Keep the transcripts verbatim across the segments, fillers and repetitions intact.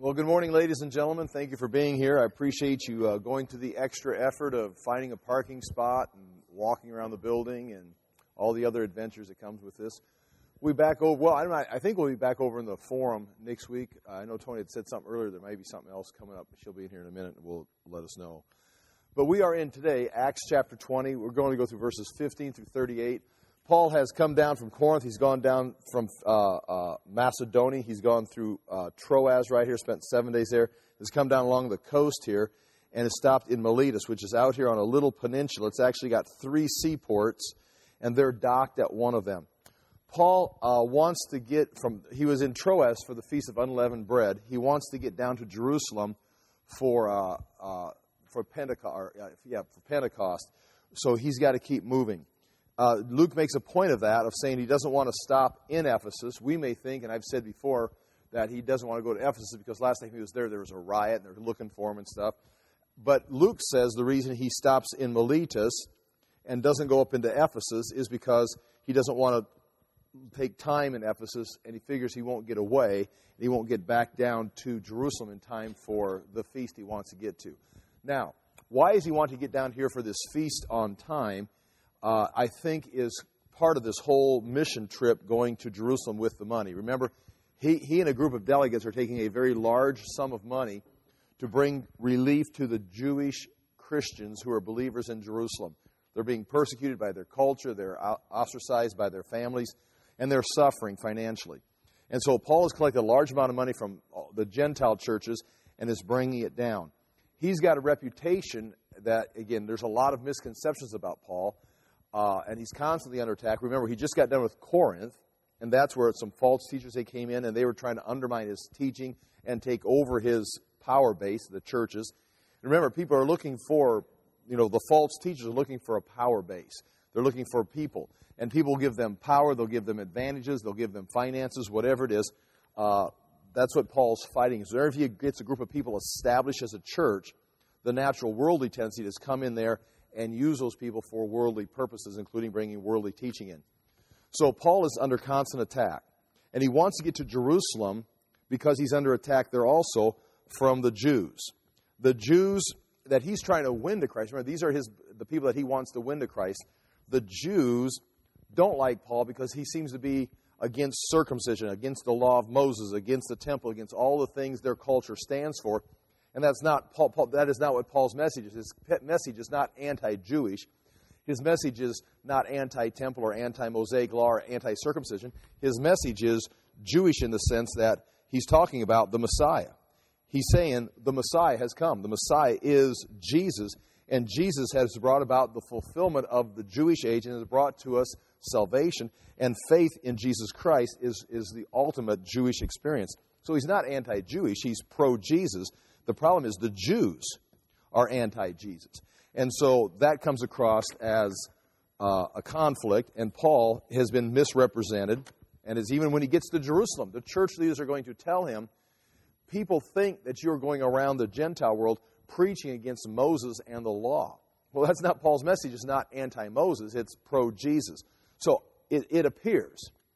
Well, good morning, ladies and gentlemen. Thank you for being here. I appreciate you uh, going to the extra effort of finding a parking spot and walking around the building and all the other adventures that comes with this. We'll be back over. Well, I, don't know, I think we'll be back over in the forum next week. Uh, I know Tony had said something earlier. There may be something else coming up. She'll be in here in a minute and will let us know. But we are in today, Acts chapter twenty. We're going to go through verses fifteen through thirty-eight. Paul has come down from Corinth. He's gone down from uh, uh, Macedonia. He's gone through uh, Troas right here, spent seven days there. Has come down along the coast here and has stopped in Miletus, which is out here on a little peninsula. It's actually got three seaports, and they're docked at one of them. Paul uh, wants to get from, he was in Troas for the Feast of Unleavened Bread. He wants to get down to Jerusalem for uh, uh, for Pentecost. Or, uh, yeah, for Pentecost. So he's got to keep moving. Uh, Luke makes a point of that, of saying he doesn't want to stop in Ephesus. We may think, and I've said before, that he doesn't want to go to Ephesus because last time he was there, there was a riot, and they were looking for him and stuff. But Luke says the reason he stops in Miletus and doesn't go up into Ephesus is because he doesn't want to take time in Ephesus, and he figures he won't get away, and he won't get back down to Jerusalem in time for the feast he wants to get to. Now, why does he want to get down here for this feast on time? Uh, I think is part of this whole mission trip going to Jerusalem with the money. Remember, he, he and a group of delegates are taking a very large sum of money to bring relief to the Jewish Christians who are believers in Jerusalem. They're being persecuted by their culture, they're ostracized by their families, and they're suffering financially. And so Paul has collected a large amount of money from the Gentile churches and is bringing it down. He's got a reputation that, again, there's a lot of misconceptions about Paul. Uh, and he's constantly under attack. Remember, he just got done with Corinth, and that's where some false teachers, they came in, and they were trying to undermine his teaching and take over his power base, the churches. And remember, people are looking for, you know, the false teachers are looking for a power base. They're looking for people. And people will give them power, they'll give them advantages, they'll give them finances, whatever it is. Uh, that's what Paul's fighting. So whenever he gets a group of people established as a church, the natural worldly tendency is to come in there and use those people for worldly purposes, including bringing worldly teaching in. So Paul is under constant attack. And he wants to get to Jerusalem because he's under attack there also from the Jews. The Jews that he's trying to win to Christ, remember, these are his the people that he wants to win to Christ. The Jews don't like Paul because he seems to be against circumcision, against the law of Moses, against the temple, against all the things their culture stands for. And that's not Paul, Paul, that is not what Paul's message is. His message is not anti-Jewish. His message is not anti-temple or anti-Mosaic law or anti-circumcision. His message is Jewish in the sense that he's talking about the Messiah. He's saying the Messiah has come. The Messiah is Jesus, and Jesus has brought about the fulfillment of the Jewish age and has brought to us salvation. And faith in Jesus Christ is, is the ultimate Jewish experience. So he's not anti-Jewish. He's pro-Jesus. The problem is the Jews are anti-Jesus. And so that comes across as uh, a conflict, and Paul has been misrepresented. And as even when he gets to Jerusalem, the church leaders are going to tell him, people think that you're going around the Gentile world preaching against Moses and the law. Well, that's not Paul's message. It's not anti-Moses. It's pro-Jesus. So it, it appears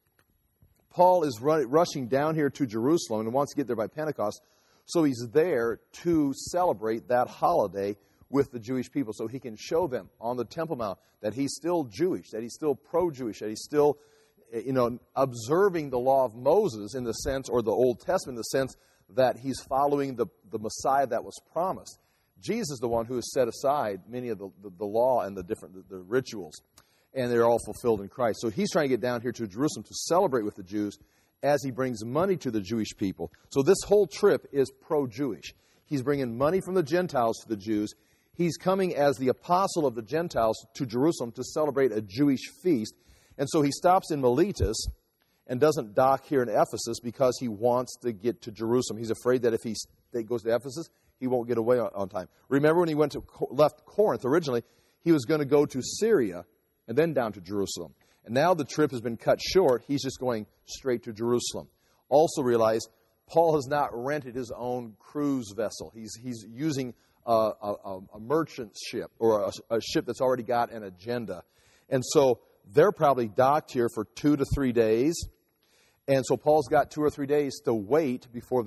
Paul is run, rushing down here to Jerusalem and wants to get there by Pentecost. So he's there to celebrate that holiday with the Jewish people so he can show them on the Temple Mount that he's still Jewish, that he's still pro-Jewish, that he's still, you know, observing the law of Moses in the sense, or the Old Testament in the sense that he's following the, the Messiah that was promised. Jesus is the one who has set aside many of the, the, the law and the different the, the rituals, and they're all fulfilled in Christ. So he's trying to get down here to Jerusalem to celebrate with the Jews as he brings money to the Jewish people. So this whole trip is pro-Jewish. He's bringing money from the Gentiles to the Jews. He's coming as the apostle of the Gentiles to Jerusalem to celebrate a Jewish feast. And so he stops in Miletus and doesn't dock here in Ephesus because he wants to get to Jerusalem. He's afraid that if he goes to Ephesus, he won't get away on time. Remember when he went to left Corinth originally, he was going to go to Syria and then down to Jerusalem. And now the trip has been cut short. He's just going straight to Jerusalem. Also realize Paul has not rented his own cruise vessel. He's he's using a, a, a merchant ship or a, a ship that's already got an agenda. And so they're probably docked here for two to three days. And so Paul's got two or three days to wait before they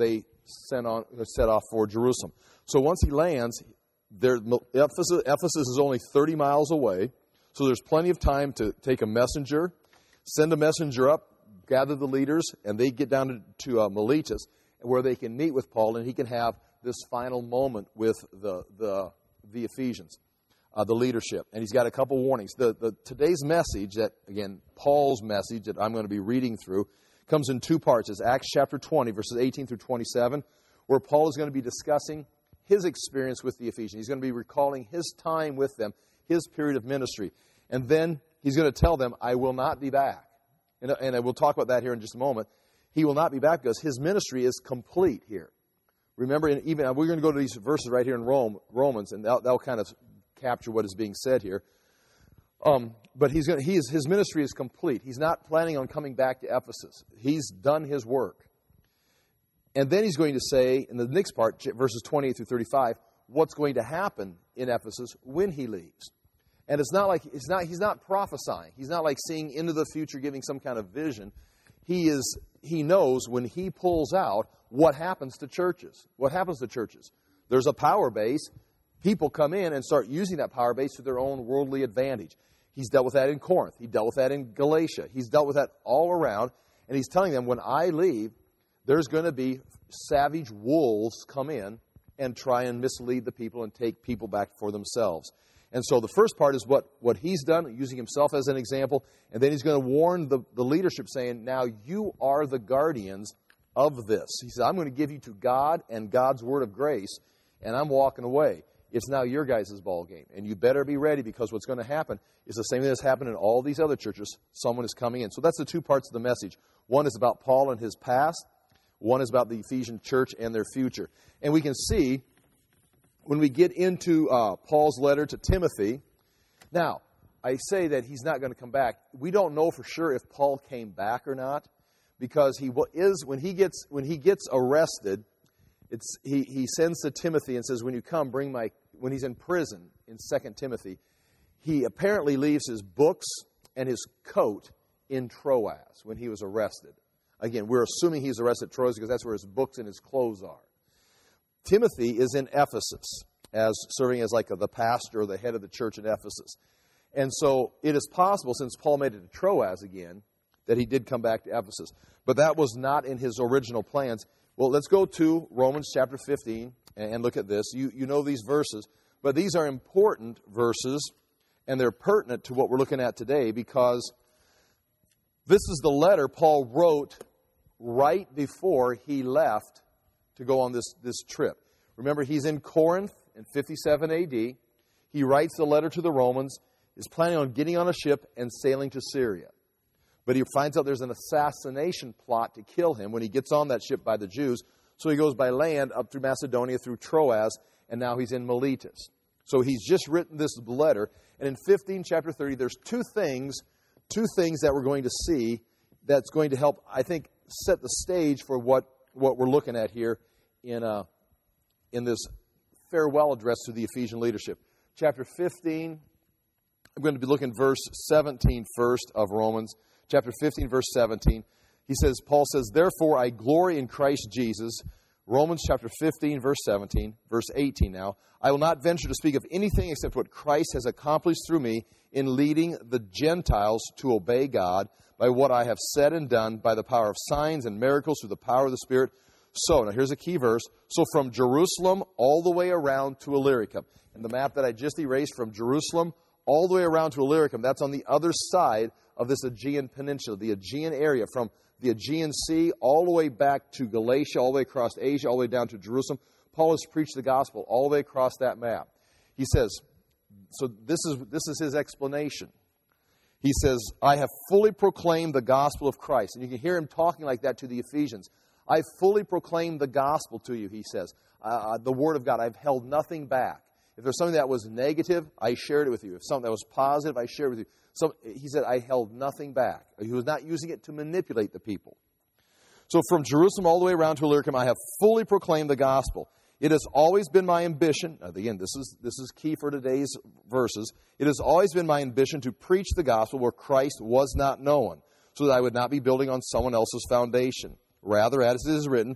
sent on, set off for Jerusalem. So once he lands, there, Ephesus, Ephesus is only thirty miles away, so there's plenty of time to take a messenger, send a messenger up, gather the leaders, and they get down to, to uh, Miletus, where they can meet with Paul, and he can have this final moment with the the, the Ephesians, uh, the leadership. And he's got a couple warnings. The, the today's message, that again, Paul's message that I'm going to be reading through, comes in two parts. It's Acts chapter twenty, verses eighteen through twenty-seven, where Paul is going to be discussing his experience with the Ephesians. He's going to be recalling his time with them, his period of ministry. And then he's going to tell them, I will not be back. And, and we'll talk about that here in just a moment. He will not be back because his ministry is complete here. Remember, even we're going to go to these verses right here in Rome, Romans, and that'll, that'll kind of capture what is being said here. Um, but he's going to, he is, his ministry is complete. He's not planning on coming back to Ephesus. He's done his work. And then he's going to say, in the next part, verses twenty-eight through thirty-five, what's going to happen in Ephesus when he leaves. And it's not like it's not he's not prophesying. He's not like seeing into the future, giving some kind of vision. He is he knows when he pulls out what happens to churches. What happens to churches? There's a power base. People come in and start using that power base to their own worldly advantage. He's dealt with that in Corinth. He dealt with that in Galatia. He's dealt with that all around. And he's telling them, when I leave, there's going to be savage wolves come in and try and mislead the people and take people back for themselves. And so the first part is what, what he's done, using himself as an example. And then he's going to warn the, the leadership, saying, now you are the guardians of this. He said, I'm going to give you to God and God's word of grace, and I'm walking away. It's now your guys' ball game. And you better be ready, because what's going to happen is the same thing that's happened in all these other churches. Someone is coming in. So that's the two parts of the message. One is about Paul and his past. One is about the Ephesian church and their future. And we can see when we get into uh, Paul's letter to Timothy. Now, I say that he's not going to come back. We don't know for sure if Paul came back or not, because he is when he gets when he gets arrested. It's he he sends to Timothy and says, when you come, bring my. When he's in prison in Second Timothy, he apparently leaves his books and his coat in Troas when he was arrested. Again, we're assuming he's arrested at Troas because that's where his books and his clothes are. Timothy is in Ephesus, as serving as like a, the pastor or the head of the church in Ephesus. And so it is possible, since Paul made it to Troas again, that he did come back to Ephesus. But that was not in his original plans. Well, let's go to Romans chapter fifteen and look at this. You, you know these verses, but these are important verses, and they're pertinent to what we're looking at today, because this is the letter Paul wrote right before he left to go on this, this trip. Remember, he's in Corinth in fifty-seven A D. He writes the letter to the Romans, is planning on getting on a ship and sailing to Syria. But he finds out there's an assassination plot to kill him when he gets on that ship by the Jews. So he goes by land up through Macedonia, through Troas, and now he's in Miletus. So he's just written this letter. And in fifteen, chapter thirty, there's two things, two things that we're going to see that's going to help, I think, set the stage for what, what we're looking at here in, uh, in this farewell address to the Ephesian leadership. Chapter fifteen, I'm going to be looking at verse seventeen first of Romans. Chapter fifteen, verse seventeen. He says, Paul says, therefore I glory in Christ Jesus. Romans chapter fifteen, verse seventeen, verse eighteen now. I will not venture to speak of anything except what Christ has accomplished through me in leading the Gentiles to obey God by what I have said and done by the power of signs and miracles through the power of the Spirit. So, now here's a key verse. So from Jerusalem all the way around to Illyricum. And the map that I just erased, from Jerusalem all the way around to Illyricum, that's on the other side of this Aegean Peninsula, the Aegean area, from the Aegean Sea all the way back to Galatia, all the way across Asia, all the way down to Jerusalem. Paul has preached the gospel all the way across that map. He says, so this is this is his explanation. He says, I have fully proclaimed the gospel of Christ. And you can hear him talking like that to the Ephesians. I fully proclaimed the gospel to you, he says. Uh, the word of God, I've held nothing back. If there's something that was negative, I shared it with you. If something that was positive, I shared it with you. So he said, I held nothing back. He was not using it to manipulate the people. So from Jerusalem all the way around to Illyricum, I have fully proclaimed the gospel. It has always been my ambition, again, this is this is key for today's verses. It has always been my ambition to preach the gospel where Christ was not known, so that I would not be building on someone else's foundation. Rather, as it is written,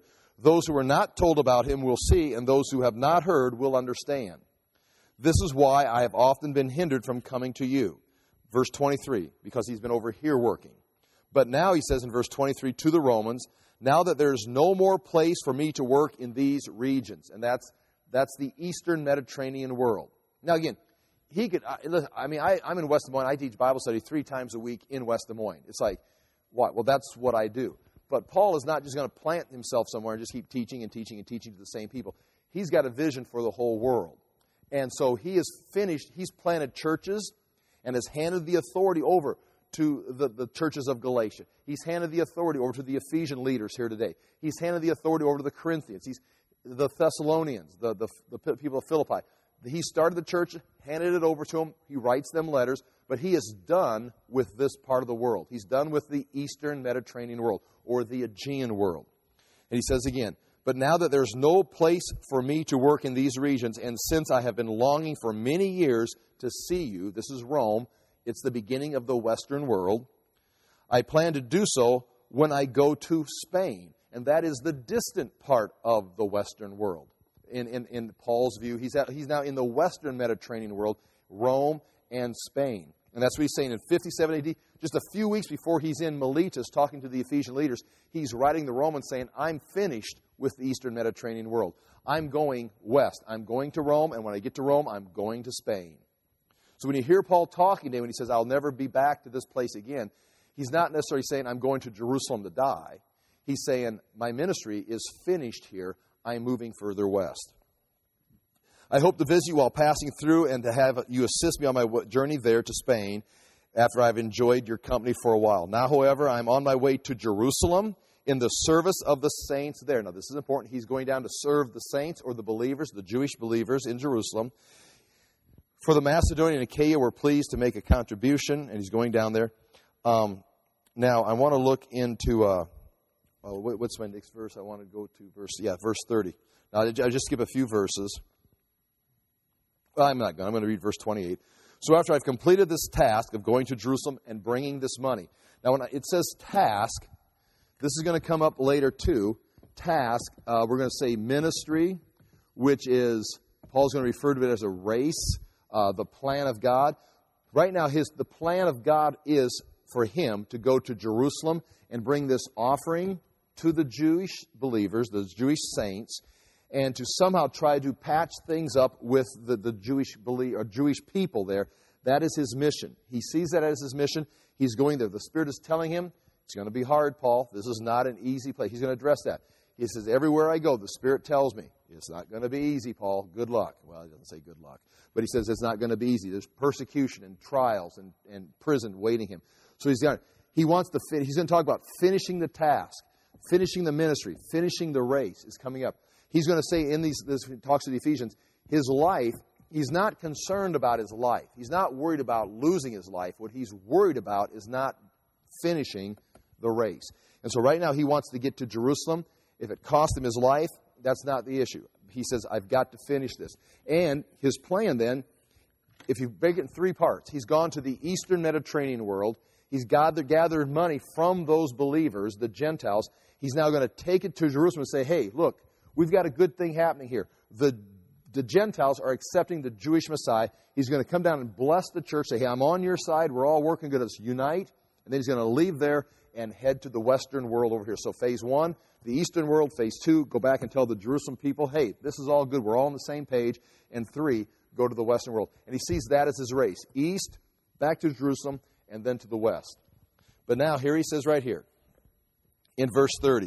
Those who are not told about him will see, and those who have not heard will understand. This is why I have often been hindered from coming to you. Verse twenty-three, because he's been over here working. But now he says in verse twenty-three to the Romans, now that there's no more place for me to work in these regions. And that's that's the Eastern Mediterranean world. Now again, he could, I mean, I, I'm in West Des Moines. I teach Bible study three times a week in West Des Moines. It's like, what? Well, that's what I do. But Paul is not just going to plant himself somewhere and just keep teaching and teaching and teaching to the same people. He's got a vision for the whole world. And so he has finished, he's planted churches and has handed the authority over to the, the churches of Galatia. He's handed the authority over to the Ephesian leaders here today. He's handed the authority over to the Corinthians. He's the Thessalonians, the, the, the people of Philippi. He started the church, handed it over to them. He writes them letters. But he is done with this part of the world. He's done with the Eastern Mediterranean world, or the Aegean world. And he says again, but now that there's no place for me to work in these regions, and since I have been longing for many years to see you, this is Rome, it's the beginning of the Western world, I plan to do so when I go to Spain. And that is the distant part of the Western world. In, in, in Paul's view, he's, at, he's now in the Western Mediterranean world, Rome and Spain. And that's what he's saying in fifty-seven A D, just a few weeks before he's in Miletus talking to the Ephesian leaders, he's writing the Romans saying, I'm finished with the Eastern Mediterranean world. I'm going west. I'm going to Rome, and when I get to Rome, I'm going to Spain. So when you hear Paul talking to him, when he says, I'll never be back to this place again, he's not necessarily saying, I'm going to Jerusalem to die. He's saying, my ministry is finished here. I'm moving further west. I hope to visit you while passing through and to have you assist me on my journey there to Spain after I've enjoyed your company for a while. Now, however, I'm on my way to Jerusalem in the service of the saints there. Now, this is important. He's going down to serve the saints or the believers, the Jewish believers in Jerusalem. For the Macedonian and Achaia were pleased to make a contribution, and he's going down there. Um, now, I want to look into, uh, oh, what's my next verse? I want to go to verse, yeah, verse thirty. Now, I'll just skip a few verses. Well, I'm not going. I'm going to read verse twenty-eight. So after I've completed this task of going to Jerusalem and bringing this money. Now, when it says task, this is going to come up later too. Task, uh, we're going to say ministry, which is, Paul's going to refer to it as a race, uh, the plan of God. Right now, his the plan of God is for him to go to Jerusalem and bring this offering to the Jewish believers, the Jewish saints, and to somehow try to patch things up with the, the Jewish believe, or Jewish people there. That is his mission. He sees that as his mission. He's going there. The Spirit is telling him, it's going to be hard, Paul. This is not an easy place. He's going to address that. He says, everywhere I go, the Spirit tells me, it's not going to be easy, Paul. Good luck. Well, he doesn't say good luck. But he says it's not going to be easy. There's persecution and trials and, and prison waiting him. So he's going to, he wants to fin- he's going to talk about finishing the task, finishing the ministry, finishing the race is coming up. He's going to say in these this talks to the Ephesians, his life, he's not concerned about his life. He's not worried about losing his life. What he's worried about is not finishing the race. And so right now he wants to get to Jerusalem. If it cost him his life, that's not the issue. He says, I've got to finish this. And his plan then, if you break it in three parts, he's gone to the Eastern Mediterranean world. He's gathered, gathered money from those believers, the Gentiles. He's now going to take it to Jerusalem and say, hey, look, we've got a good thing happening here. The, the Gentiles are accepting the Jewish Messiah. He's going to come down and bless the church, say, hey, I'm on your side. We're all working good. Let's unite. And then he's going to leave there and head to the Western world over here. So phase one, the Eastern world. Phase two, go back and tell the Jerusalem people, hey, this is all good. We're all on the same page. And three, go to the Western world. And he sees that as his race. East, back to Jerusalem, and then to the West. But now here he says right here in verse thirty.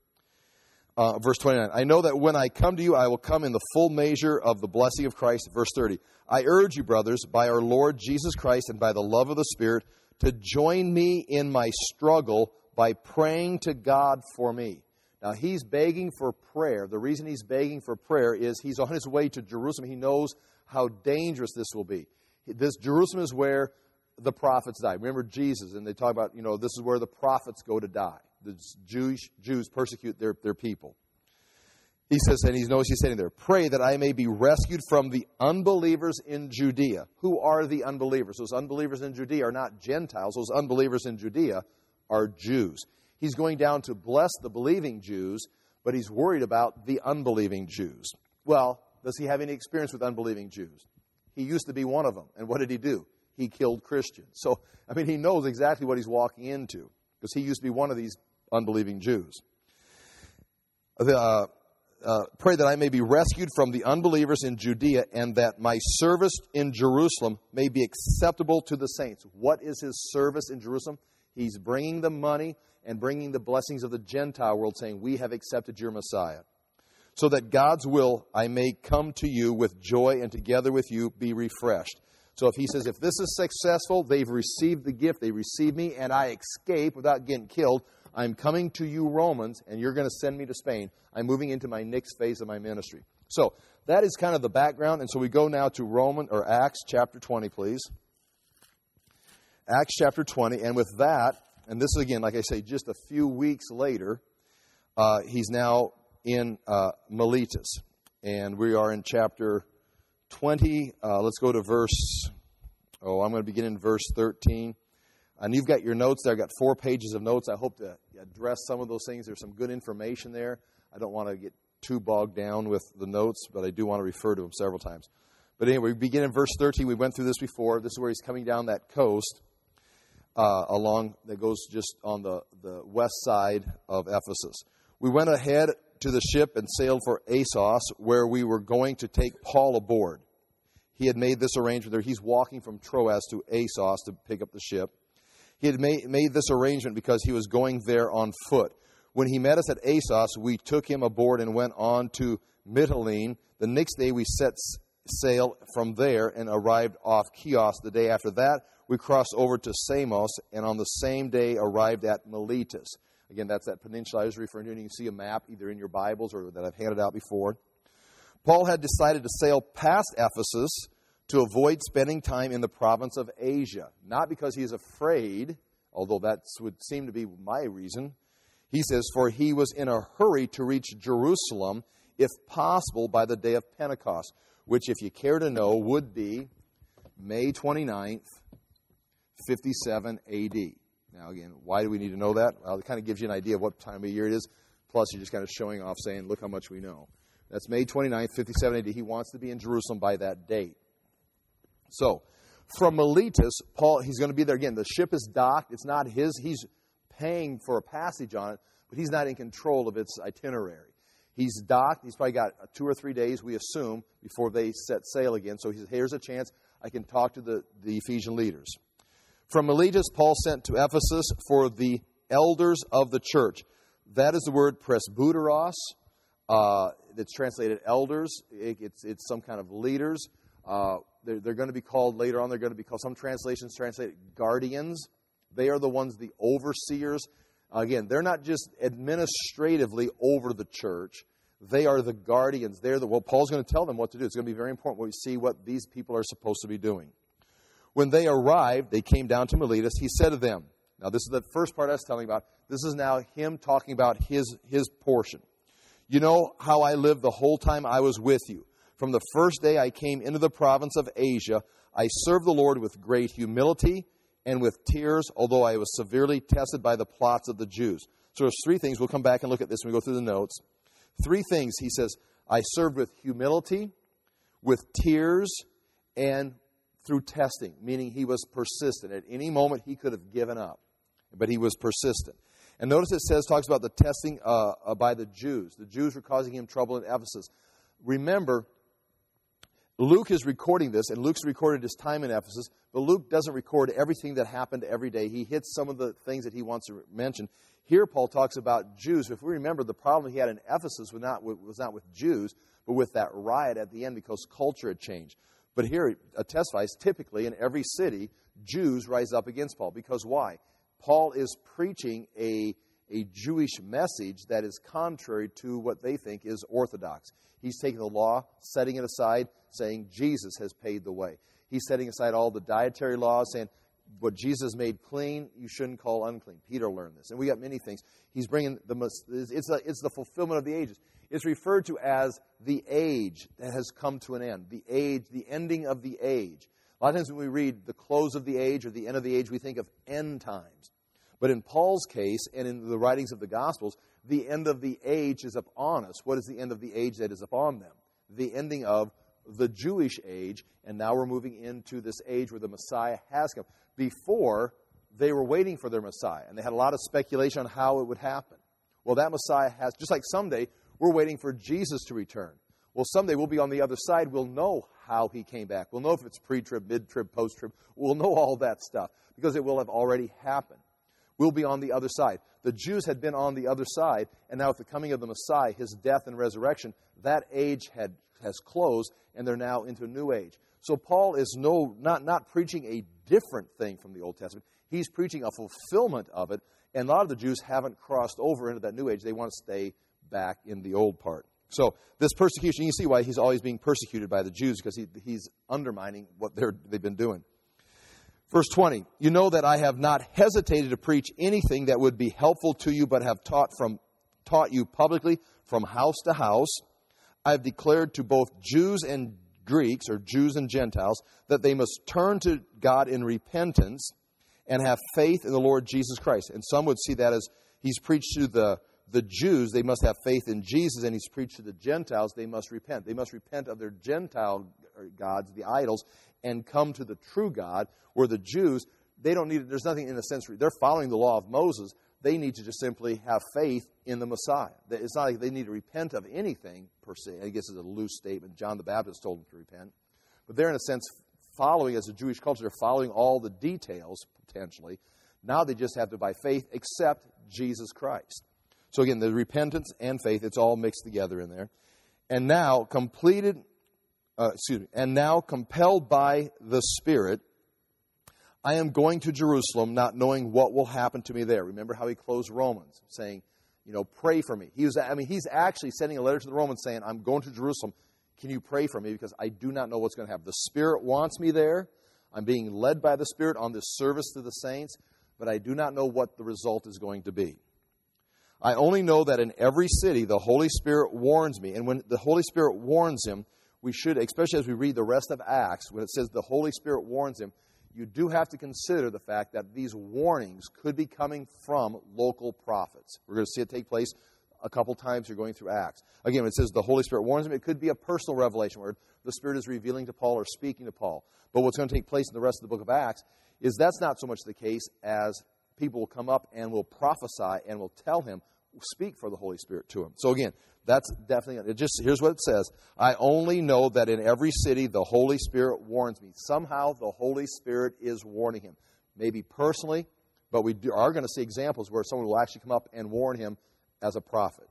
Uh, verse twenty-nine, I know that when I come to you, I will come in the full measure of the blessing of Christ. Verse thirty, I urge you, brothers, by our Lord Jesus Christ and by the love of the Spirit, to join me in my struggle by praying to God for me. Now, he's begging for prayer. The reason he's begging for prayer is he's on his way to Jerusalem. He knows how dangerous this will be. This Jerusalem is where the prophets died. Remember Jesus, and they talk about, you know, this is where the prophets go to die. The Jewish Jews persecute their, their people. He says, and he knows he's saying there, pray that I may be rescued from the unbelievers in Judea. Who are the unbelievers? Those unbelievers in Judea are not Gentiles. Those unbelievers in Judea are Jews. He's going down to bless the believing Jews, but he's worried about the unbelieving Jews. Well, does he have any experience with unbelieving Jews? He used to be one of them. And what did he do? He killed Christians. So, I mean, he knows exactly what he's walking into because he used to be one of these unbelieving Jews. The, uh, uh, pray that I may be rescued from the unbelievers in Judea and that my service in Jerusalem may be acceptable to the saints. What is his service in Jerusalem? He's bringing the money and bringing the blessings of the Gentile world, saying, we have accepted your Messiah. So that God's will I may come to you with joy and together with you be refreshed. So if he says, if this is successful, they've received the gift, they receive me, and I escape without getting killed, I'm coming to you, Romans, and you're going to send me to Spain. I'm moving into my next phase of my ministry. So that is kind of the background. And so we go now to Roman or Acts chapter twenty, please. Acts chapter twenty. And with that, and this is again, like I say, just a few weeks later, uh, he's now in uh, Miletus. And we are in chapter twenty. Uh, let's go to verse, oh, I'm going to begin in verse thirteen. And you've got your notes there. I've got four pages of notes. I hope to address some of those things. There's some good information there. I don't want to get too bogged down with the notes, but I do want to refer to them several times. But anyway, we begin in verse thirteen. We went through this before. This is where he's coming down that coast uh, along that goes just on the, the west side of Ephesus. We went ahead to the ship and sailed for Assos, where we were going to take Paul aboard. He had made this arrangement there. He's walking from Troas to Assos to pick up the ship. He had made, made this arrangement because he was going there on foot. When he met us at Assos, we took him aboard and went on to Mytilene. The next day we set sail from there and arrived off Chios. The day after that, we crossed over to Samos, and on the same day arrived at Miletus. Again, that's that peninsula I was referring to, and you can see a map either in your Bibles or that I've handed out before. Paul had decided to sail past Ephesus to avoid spending time in the province of Asia. Not because he is afraid, although that would seem to be my reason. He says, for he was in a hurry to reach Jerusalem, if possible, by the day of Pentecost, which, if you care to know, would be May twenty-ninth, fifty-seven A D. Now, again, why do we need to know that? Well, it kind of gives you an idea of what time of year it is. Plus, you're just kind of showing off, saying, look how much we know. That's May twenty-ninth, fifty-seven A D. He wants to be in Jerusalem by that date. So, from Miletus, Paul, he's going to be there again. The ship is docked. It's not his. He's paying for a passage on it, but he's not in control of its itinerary. He's docked. He's probably got two or three days, we assume, before they set sail again. So he says, here's a chance I can talk to the, the Ephesian leaders. From Miletus, Paul sent to Ephesus for the elders of the church. That is the word presbyteros. Uh, that's translated elders. It, it's, it's some kind of leaders. Uh, they're, they're going to be called, later on, they're going to be called, some translations translate guardians. They are the ones, the overseers. Again, they're not just administratively over the church. They are the guardians. They're the, well, Paul's going to tell them what to do. It's going to be very important when we see what these people are supposed to be doing. When they arrived, they came down to Miletus. He said to them, now this is the first part I was telling about. This is now him talking about his, his portion. You know how I lived the whole time I was with you. From the first day I came into the province of Asia, I served the Lord with great humility and with tears, although I was severely tested by the plots of the Jews. So there's three things. We'll come back and look at this when we go through the notes. Three things. He says, I served with humility, with tears, and through testing, meaning he was persistent. At any moment, he could have given up, but he was persistent. And notice it says, talks about the testing uh, uh, by the Jews. The Jews were causing him trouble in Ephesus. Remember, Luke is recording this, and Luke's recorded his time in Ephesus, but Luke doesn't record everything that happened every day. He hits some of the things that he wants to mention. Here, Paul talks about Jews. If we remember, the problem he had in Ephesus was not with, was not with Jews, but with that riot at the end because culture had changed. But here it testifies, typically in every city, Jews rise up against Paul. Because why? Paul is preaching a, a Jewish message that is contrary to what they think is orthodox. He's taking the law, setting it aside, saying Jesus has paid the way. He's setting aside all the dietary laws, saying what Jesus made clean, you shouldn't call unclean. Peter learned this. And we got many things. He's bringing the most, it's, a, it's the fulfillment of the ages. It's referred to as the age that has come to an end. The age, the ending of the age. A lot of times when we read the close of the age or the end of the age, we think of end times. But in Paul's case and in the writings of the Gospels, The end of the age is upon us. What is the end of the age that is upon them? The ending of the Jewish age, and now we're moving into this age where the Messiah has come. Before, they were waiting for their Messiah, and they had a lot of speculation on how it would happen. Well, that Messiah has, just like someday, we're waiting for Jesus to return. Well, someday we'll be on the other side. We'll know how he came back. We'll know if it's pre-trib, mid-trib, post-trib. We'll know all that stuff because it will have already happened. We'll be on the other side. The Jews had been on the other side, and now with the coming of the Messiah, his death and resurrection, that age had has closed, and they're now into a new age. So Paul is no not, not preaching a different thing from the Old Testament. He's preaching a fulfillment of it, and a lot of the Jews haven't crossed over into that new age. They want to stay back in the old part. So this persecution, you see why he's always being persecuted by the Jews, because he, he's undermining what they're, they've been doing. Verse twenty, you know that I have not hesitated to preach anything that would be helpful to you, but have taught from taught you publicly from house to house. I have declared to both Jews and Greeks, or Jews and Gentiles, that they must turn to God in repentance and have faith in the Lord Jesus Christ. And some would see that as he's preached to the, the Jews, they must have faith in Jesus, and he's preached to the Gentiles, they must repent. They must repent of their Gentile gods, the idols, and come to the true God, where the Jews, they don't need, there's nothing in a sense, they're following the law of Moses. They need to just simply have faith in the Messiah. It's not like they need to repent of anything, per se. I guess it's a loose statement. John the Baptist told them to repent. But they're, in a sense, following, as a Jewish culture, they're following all the details, potentially. Now they just have to, by faith, accept Jesus Christ. So again, the repentance and faith, it's all mixed together in there. And now, completed, uh, excuse me, and now compelled by the Spirit, I am going to Jerusalem, not knowing what will happen to me there. Remember how he closed Romans, saying, you know, pray for me. He was, I mean, he's actually sending a letter to the Romans saying, I'm going to Jerusalem. Can you pray for me? Because I do not know what's going to happen. The Spirit wants me there. I'm being led by the Spirit on this service to the saints, but I do not know what the result is going to be. I only know that in every city the Holy Spirit warns me. And when the Holy Spirit warns him, we should, especially as we read the rest of Acts, when it says the Holy Spirit warns him, you do have to consider the fact that these warnings could be coming from local prophets. We're going to see it take place a couple times you're going through Acts. Again, it says the Holy Spirit warns him. It could be a personal revelation where the Spirit is revealing to Paul or speaking to Paul. But what's going to take place in the rest of the book of Acts is that's not so much the case as people will come up and will prophesy and will tell him, speak for the Holy Spirit to him. So again, that's definitely, it just here's what it says. I only know that in every city the Holy Spirit warns me. Somehow the Holy Spirit is warning him. Maybe personally, but we do, are going to see examples where someone will actually come up and warn him as a prophet.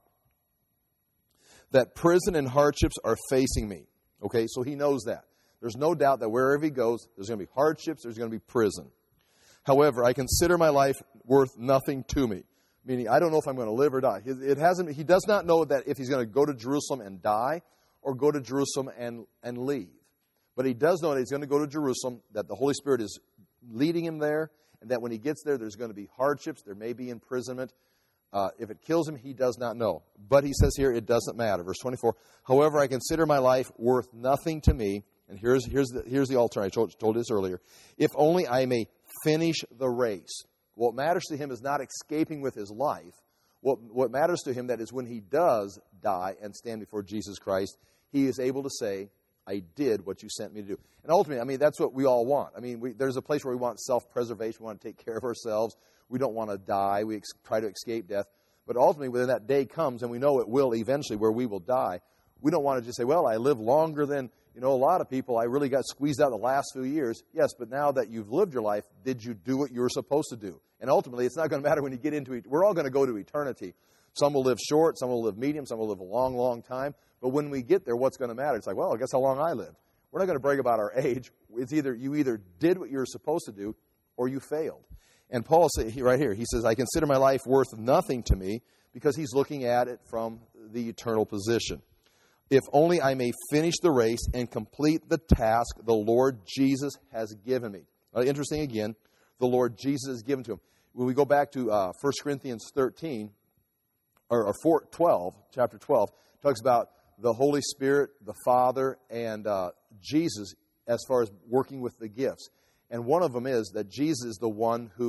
That prison and hardships are facing me. Okay, so he knows that. There's no doubt that wherever he goes, there's going to be hardships, there's going to be prison. However, I consider my life worth nothing to me. Meaning, I don't know if I'm going to live or die. It hasn't. He does not know that if he's going to go to Jerusalem and die or go to Jerusalem and, and leave. But he does know that he's going to go to Jerusalem, that the Holy Spirit is leading him there, and that when he gets there, there's going to be hardships. There may be imprisonment. Uh, if it kills him, he does not know. But he says here, it doesn't matter. Verse twenty-four, however, I consider my life worth nothing to me. And here's, here's, the, here's the alternative. I told, told you this earlier. If only I may finish the race. What matters to him is not escaping with his life. What, what matters to him that is when he does die and stand before Jesus Christ, he is able to say, I did what you sent me to do. And ultimately, I mean, that's what we all want. I mean, we, there's a place where we want self-preservation. We want to take care of ourselves. We don't want to die. We ex- try to escape death. But ultimately, when that day comes, and we know it will eventually, where we will die, we don't want to just say, well, I live longer than, you know, a lot of people. I really got squeezed out the last few years. Yes, but now that you've lived your life, did you do what you were supposed to do? And ultimately, it's not going to matter when you get into it. We're all going to go to eternity. Some will live short, some will live medium, some will live a long, long time. But when we get there, what's going to matter? It's like, well, I guess how long I lived. We're not going to brag about our age. It's either you either did what you were supposed to do or you failed. And Paul says right here, he says, I consider my life worth nothing to me, because he's looking at it from the eternal position. If only I may finish the race and complete the task the Lord Jesus has given me. Uh, interesting again, the Lord Jesus has given to him. When we go back to uh, First Corinthians thirteen, or, or four, twelve, chapter twelve, it talks about the Holy Spirit, the Father, and uh, Jesus as far as working with the gifts. And one of them is that Jesus is the one who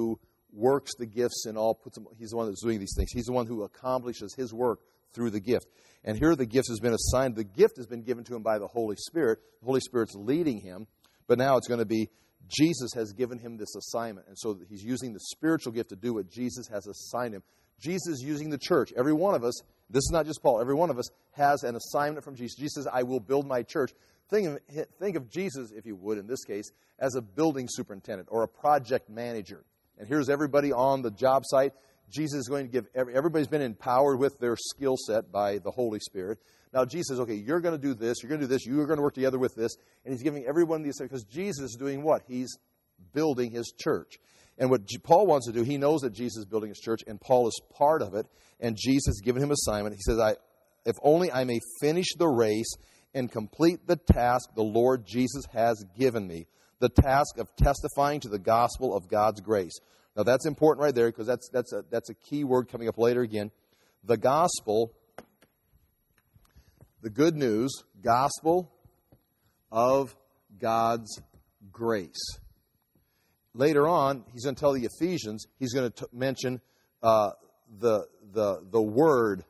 works the gifts and all, puts them, he's the one that's doing these things. He's the one who accomplishes his work through the gift. And here the gift has been assigned. The gift has been given to him by the Holy Spirit. The Holy Spirit's leading him. But now it's going to be Jesus has given him this assignment. And so he's using the spiritual gift to do what Jesus has assigned him. Jesus is using the church. Every one of us, this is not just Paul, every one of us has an assignment from Jesus. Jesus says, I will build my church. Think of, think of Jesus, if you would, in this case, as a building superintendent or a project manager. And here's everybody on the job site. Jesus is going to give, every, everybody's been empowered with their skill set by the Holy Spirit. Now Jesus says, okay, you're going to do this, you're going to do this, you're going to work together with this. And he's giving everyone these things because Jesus is doing what? He's building his church. And what Paul wants to do, he knows that Jesus is building his church, and Paul is part of it. And Jesus has given him assignment. He says, "I, if only I may finish the race and complete the task the Lord Jesus has given me, the task of testifying to the gospel of God's grace." Now that's important right there because that's that's a that's a key word coming up later again. The gospel, the good news, gospel of God's grace. Later on, he's going to tell the Ephesians, he's going to t- mention uh, the the the word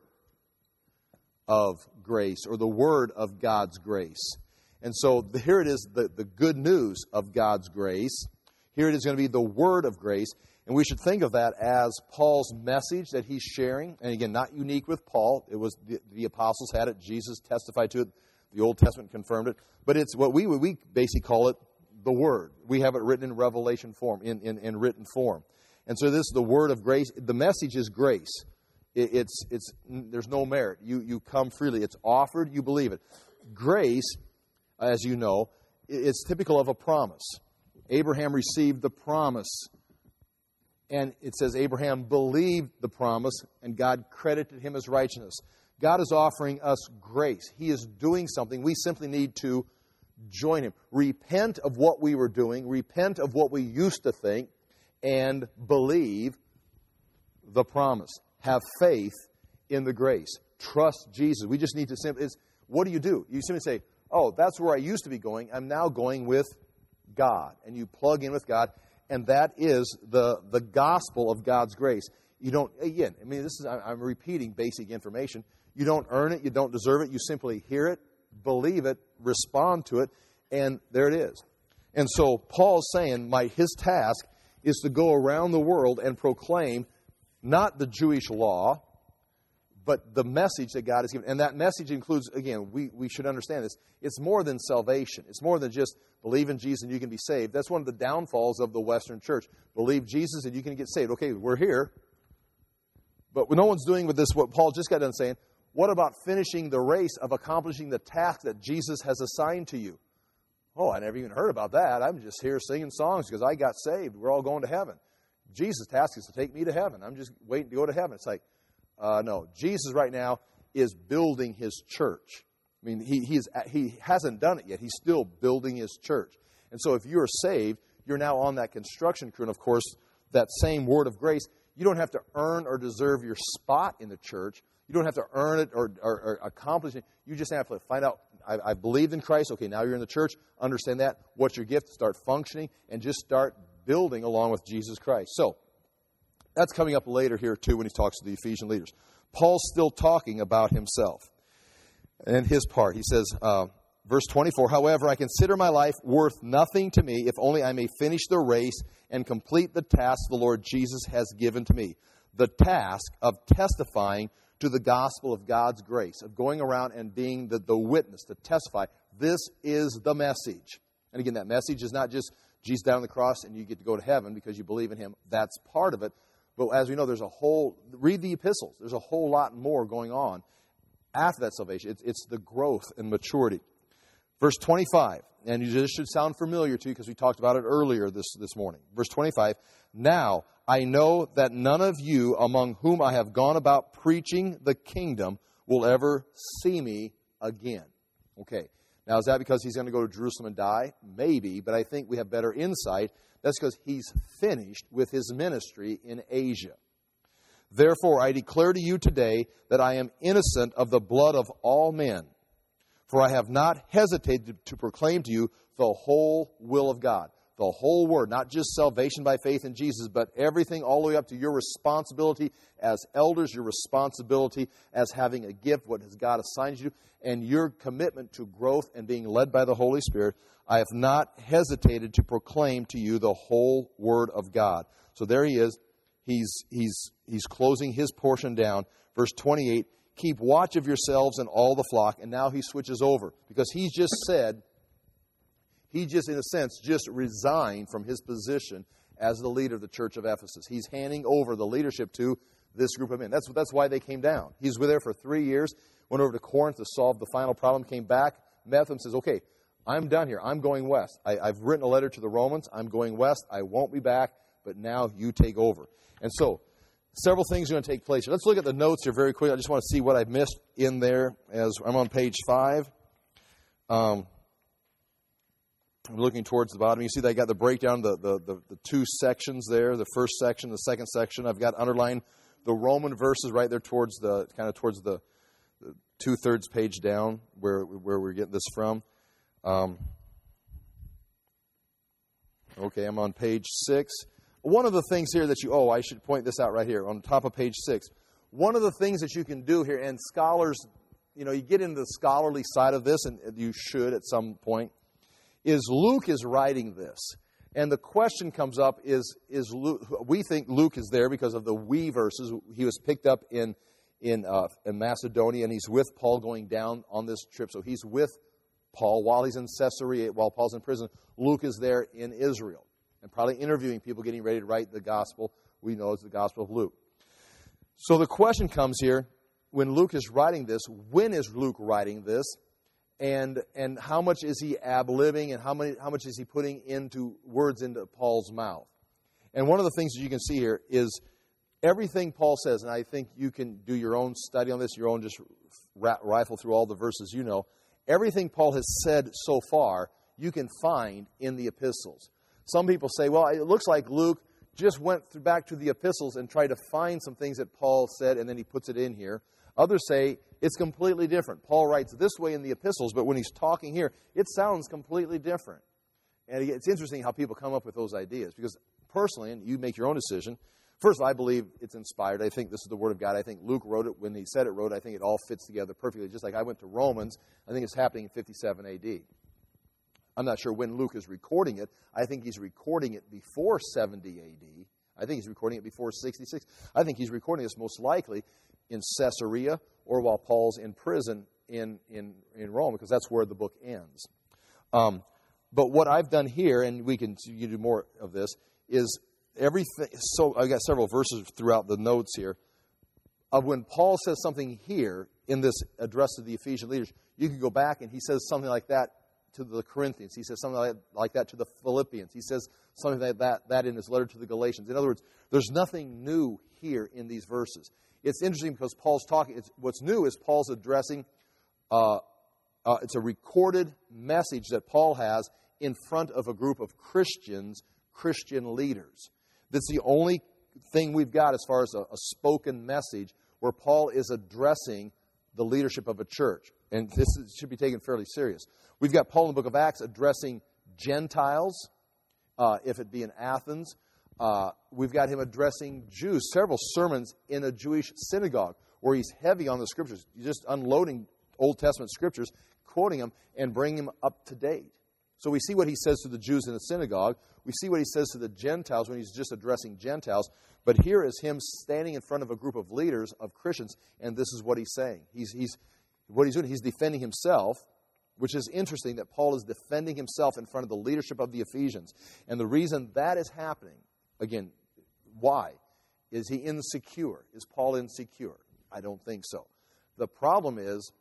of grace or the word of God's grace. And so the, here it is, the, the good news of God's grace. Here it is going to be the word of grace. And we should think of that as Paul's message that he's sharing. And again, not unique with Paul. It was the, the apostles had it. Jesus testified to it. The Old Testament confirmed it. But it's what we we basically call it the word. We have it written in revelation form, in, in, in written form. And so this is the word of grace. The message is grace. It, it's it's there's no merit. You you come freely. It's offered. You believe it. Grace, as you know, it's typical of a promise. Abraham received the promise. And it says Abraham believed the promise, and God credited him as righteousness. God is offering us grace. He is doing something. We simply need to join him. Repent of what we were doing. Repent of what we used to think, and believe the promise. Have faith in the grace. Trust Jesus. We just need to simply, it's, what do you do? You simply say, oh, that's where I used to be going. I'm now going with God. And you plug in with God. And that is the, the gospel of God's grace. You don't, again, I mean, this is, I'm repeating basic information. You don't earn it. You don't deserve it. You simply hear it, believe it, respond to it, and there it is. And so Paul's saying my, his task is to go around the world and proclaim not the Jewish law, but the message that God has given. And that message includes, again, we, we should understand this, it's more than salvation. It's more than just believe in Jesus and you can be saved. That's one of the downfalls of the Western church. Believe Jesus and you can get saved. Okay, we're here. But no one's doing with this what Paul just got done saying. What about finishing the race of accomplishing the task that Jesus has assigned to you? Oh, I never even heard about that. I'm just here singing songs because I got saved. We're all going to heaven. Jesus' task is to take me to heaven. I'm just waiting to go to heaven. It's like, uh, no. Jesus right now is building his church. I mean, he he's, he hasn't done it yet. He's still building his church. And so if you're saved, you're now on that construction crew. And, of course, that same word of grace, you don't have to earn or deserve your spot in the church. You don't have to earn it or, or, or accomplish it. You just have to find out, I, I believed in Christ. Okay, now you're in the church. Understand that. What's your gift? Start functioning and just start building along with Jesus Christ. So that's coming up later here, too, when he talks to the Ephesian leaders. Paul's still talking about himself and his part. He says, uh, verse twenty-four, however, I consider my life worth nothing to me if only I may finish the race and complete the task the Lord Jesus has given to me. The task of testifying to the gospel of God's grace, of going around and being the, the witness, to testify. This is the message. And again, that message is not just Jesus down on the cross and you get to go to heaven because you believe in him. That's part of it. But as we know, there's a whole, read the epistles. There's a whole lot more going on after that salvation. It's, it's the growth and maturity. Verse twenty-five, and this should sound familiar to you because we talked about it earlier this, this morning. Verse twenty-five, now I know that none of you among whom I have gone about preaching the kingdom will ever see me again. Okay, now is that because he's going to go to Jerusalem and die? Maybe, but I think we have better insight. That's because he's finished with his ministry in Asia. Therefore, I declare to you today that I am innocent of the blood of all men. For I have not hesitated to proclaim to you the whole will of God. the whole Word, not just salvation by faith in Jesus, but everything all the way up to your responsibility as elders, your responsibility as having a gift, what has God assigned you, and your commitment to growth and being led by the Holy Spirit. I have not hesitated to proclaim to you the whole Word of God. So there he is. He's, he's, he's closing his portion down. Verse twenty-eight, keep watch of yourselves and all the flock. And now he switches over because he's just said, he just, in a sense, just resigned from his position as the leader of the church of Ephesus. He's handing over the leadership to this group of men. That's, that's why they came down. He was there for three years, went over to Corinth to solve the final problem, came back, met them, says, okay, I'm done here. I'm going west. I, I've written a letter to the Romans. I'm going west. I won't be back, but now you take over. And so, several things are going to take place here. Let's look at the notes here very quickly. I just want to see what I've missed in there as I'm on page five. Um, I'm looking towards the bottom. You see that I got the breakdown, the, the, the, the two sections there, the first section, the second section. I've got underlined the Roman verses right there towards the, kind of towards the, the two-thirds page down where, where we're getting this from. Um, okay, I'm on page six. One of the things here that you, oh, I should point this out right here on top of page six. One of the things that you can do here, and scholars, you know, you get into the scholarly side of this, and you should at some point, is Luke is writing this. And the question comes up is, is Luke, we think Luke is there because of the we verses. He was picked up in, in, uh, in Macedonia, and he's with Paul going down on this trip. So he's with Paul while he's in Caesarea, while Paul's in prison. Luke is there in Israel and probably interviewing people getting ready to write the gospel we know is the Gospel of Luke. So the question comes here, when Luke is writing this, when is Luke writing this? And and how much is he ad-libbing, and how many how much is he putting into words into Paul's mouth? And one of the things that you can see here is everything Paul says, and I think you can do your own study on this, your own just rifle through all the verses you know. Everything Paul has said so far, you can find in the epistles. Some people say, well, it looks like Luke just went back to the epistles and tried to find some things that Paul said, and then he puts it in here. Others say it's completely different. Paul writes this way in the epistles, but when he's talking here, it sounds completely different. And it's interesting how people come up with those ideas, because personally, and you make your own decision, first of all, I believe it's inspired. I think this is the Word of God. I think Luke wrote it when he said it wrote. I think it all fits together perfectly. Just like I went to Romans, I think it's happening in fifty-seven A D. I'm not sure when Luke is recording it. I think he's recording it before seventy A D. I think he's recording it before sixty-six. I think he's recording this most likely in Caesarea or while Paul's in prison in, in, in Rome, because that's where the book ends. Um, but what I've done here, and we can you can do more of this, is everything. So I've got several verses throughout the notes here of when Paul says something here in this address to the Ephesian leaders. You can go back and he says something like that to the Corinthians. He says something like, like that to the Philippians. He says something like that, that in his letter to the Galatians. In other words, there's nothing new here in these verses. It's interesting because Paul's talking. It's, what's new is Paul's addressing, uh, uh, it's a recorded message that Paul has in front of a group of Christians, Christian leaders. That's the only thing we've got as far as a, a spoken message where Paul is addressing the leadership of a church. And this is, should be taken fairly serious. We've got Paul in the book of Acts addressing Gentiles, uh, if it be in Athens. Uh, we've got him addressing Jews, several sermons in a Jewish synagogue where he's heavy on the Scriptures. He's just unloading Old Testament Scriptures, quoting them, and bringing them up to date. So we see what he says to the Jews in the synagogue. We see what he says to the Gentiles when he's just addressing Gentiles. But here is him standing in front of a group of leaders, of Christians, and this is what he's saying. He's, he's, what he's doing, he's defending himself, which is interesting that Paul is defending himself in front of the leadership of the Ephesians. And the reason that is happening, again, why? Is he insecure? Is Paul insecure? I don't think so. The problem is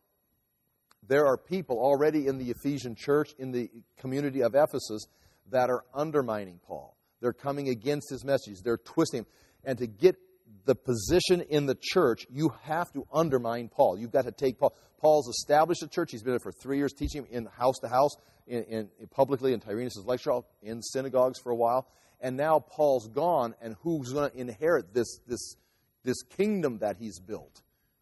there are people already in the Ephesian church, in the community of Ephesus, that are undermining Paul. They're coming against his message. They're twisting him. And to get the position in the church, you have to undermine Paul. You've got to take Paul. Paul's established a church. He's been there for three years, teaching in house to house, in, in, in publicly in Tyrannus' lecture hall, in synagogues for a while. And now Paul's gone, and who's going to inherit this, this, this kingdom that he's built?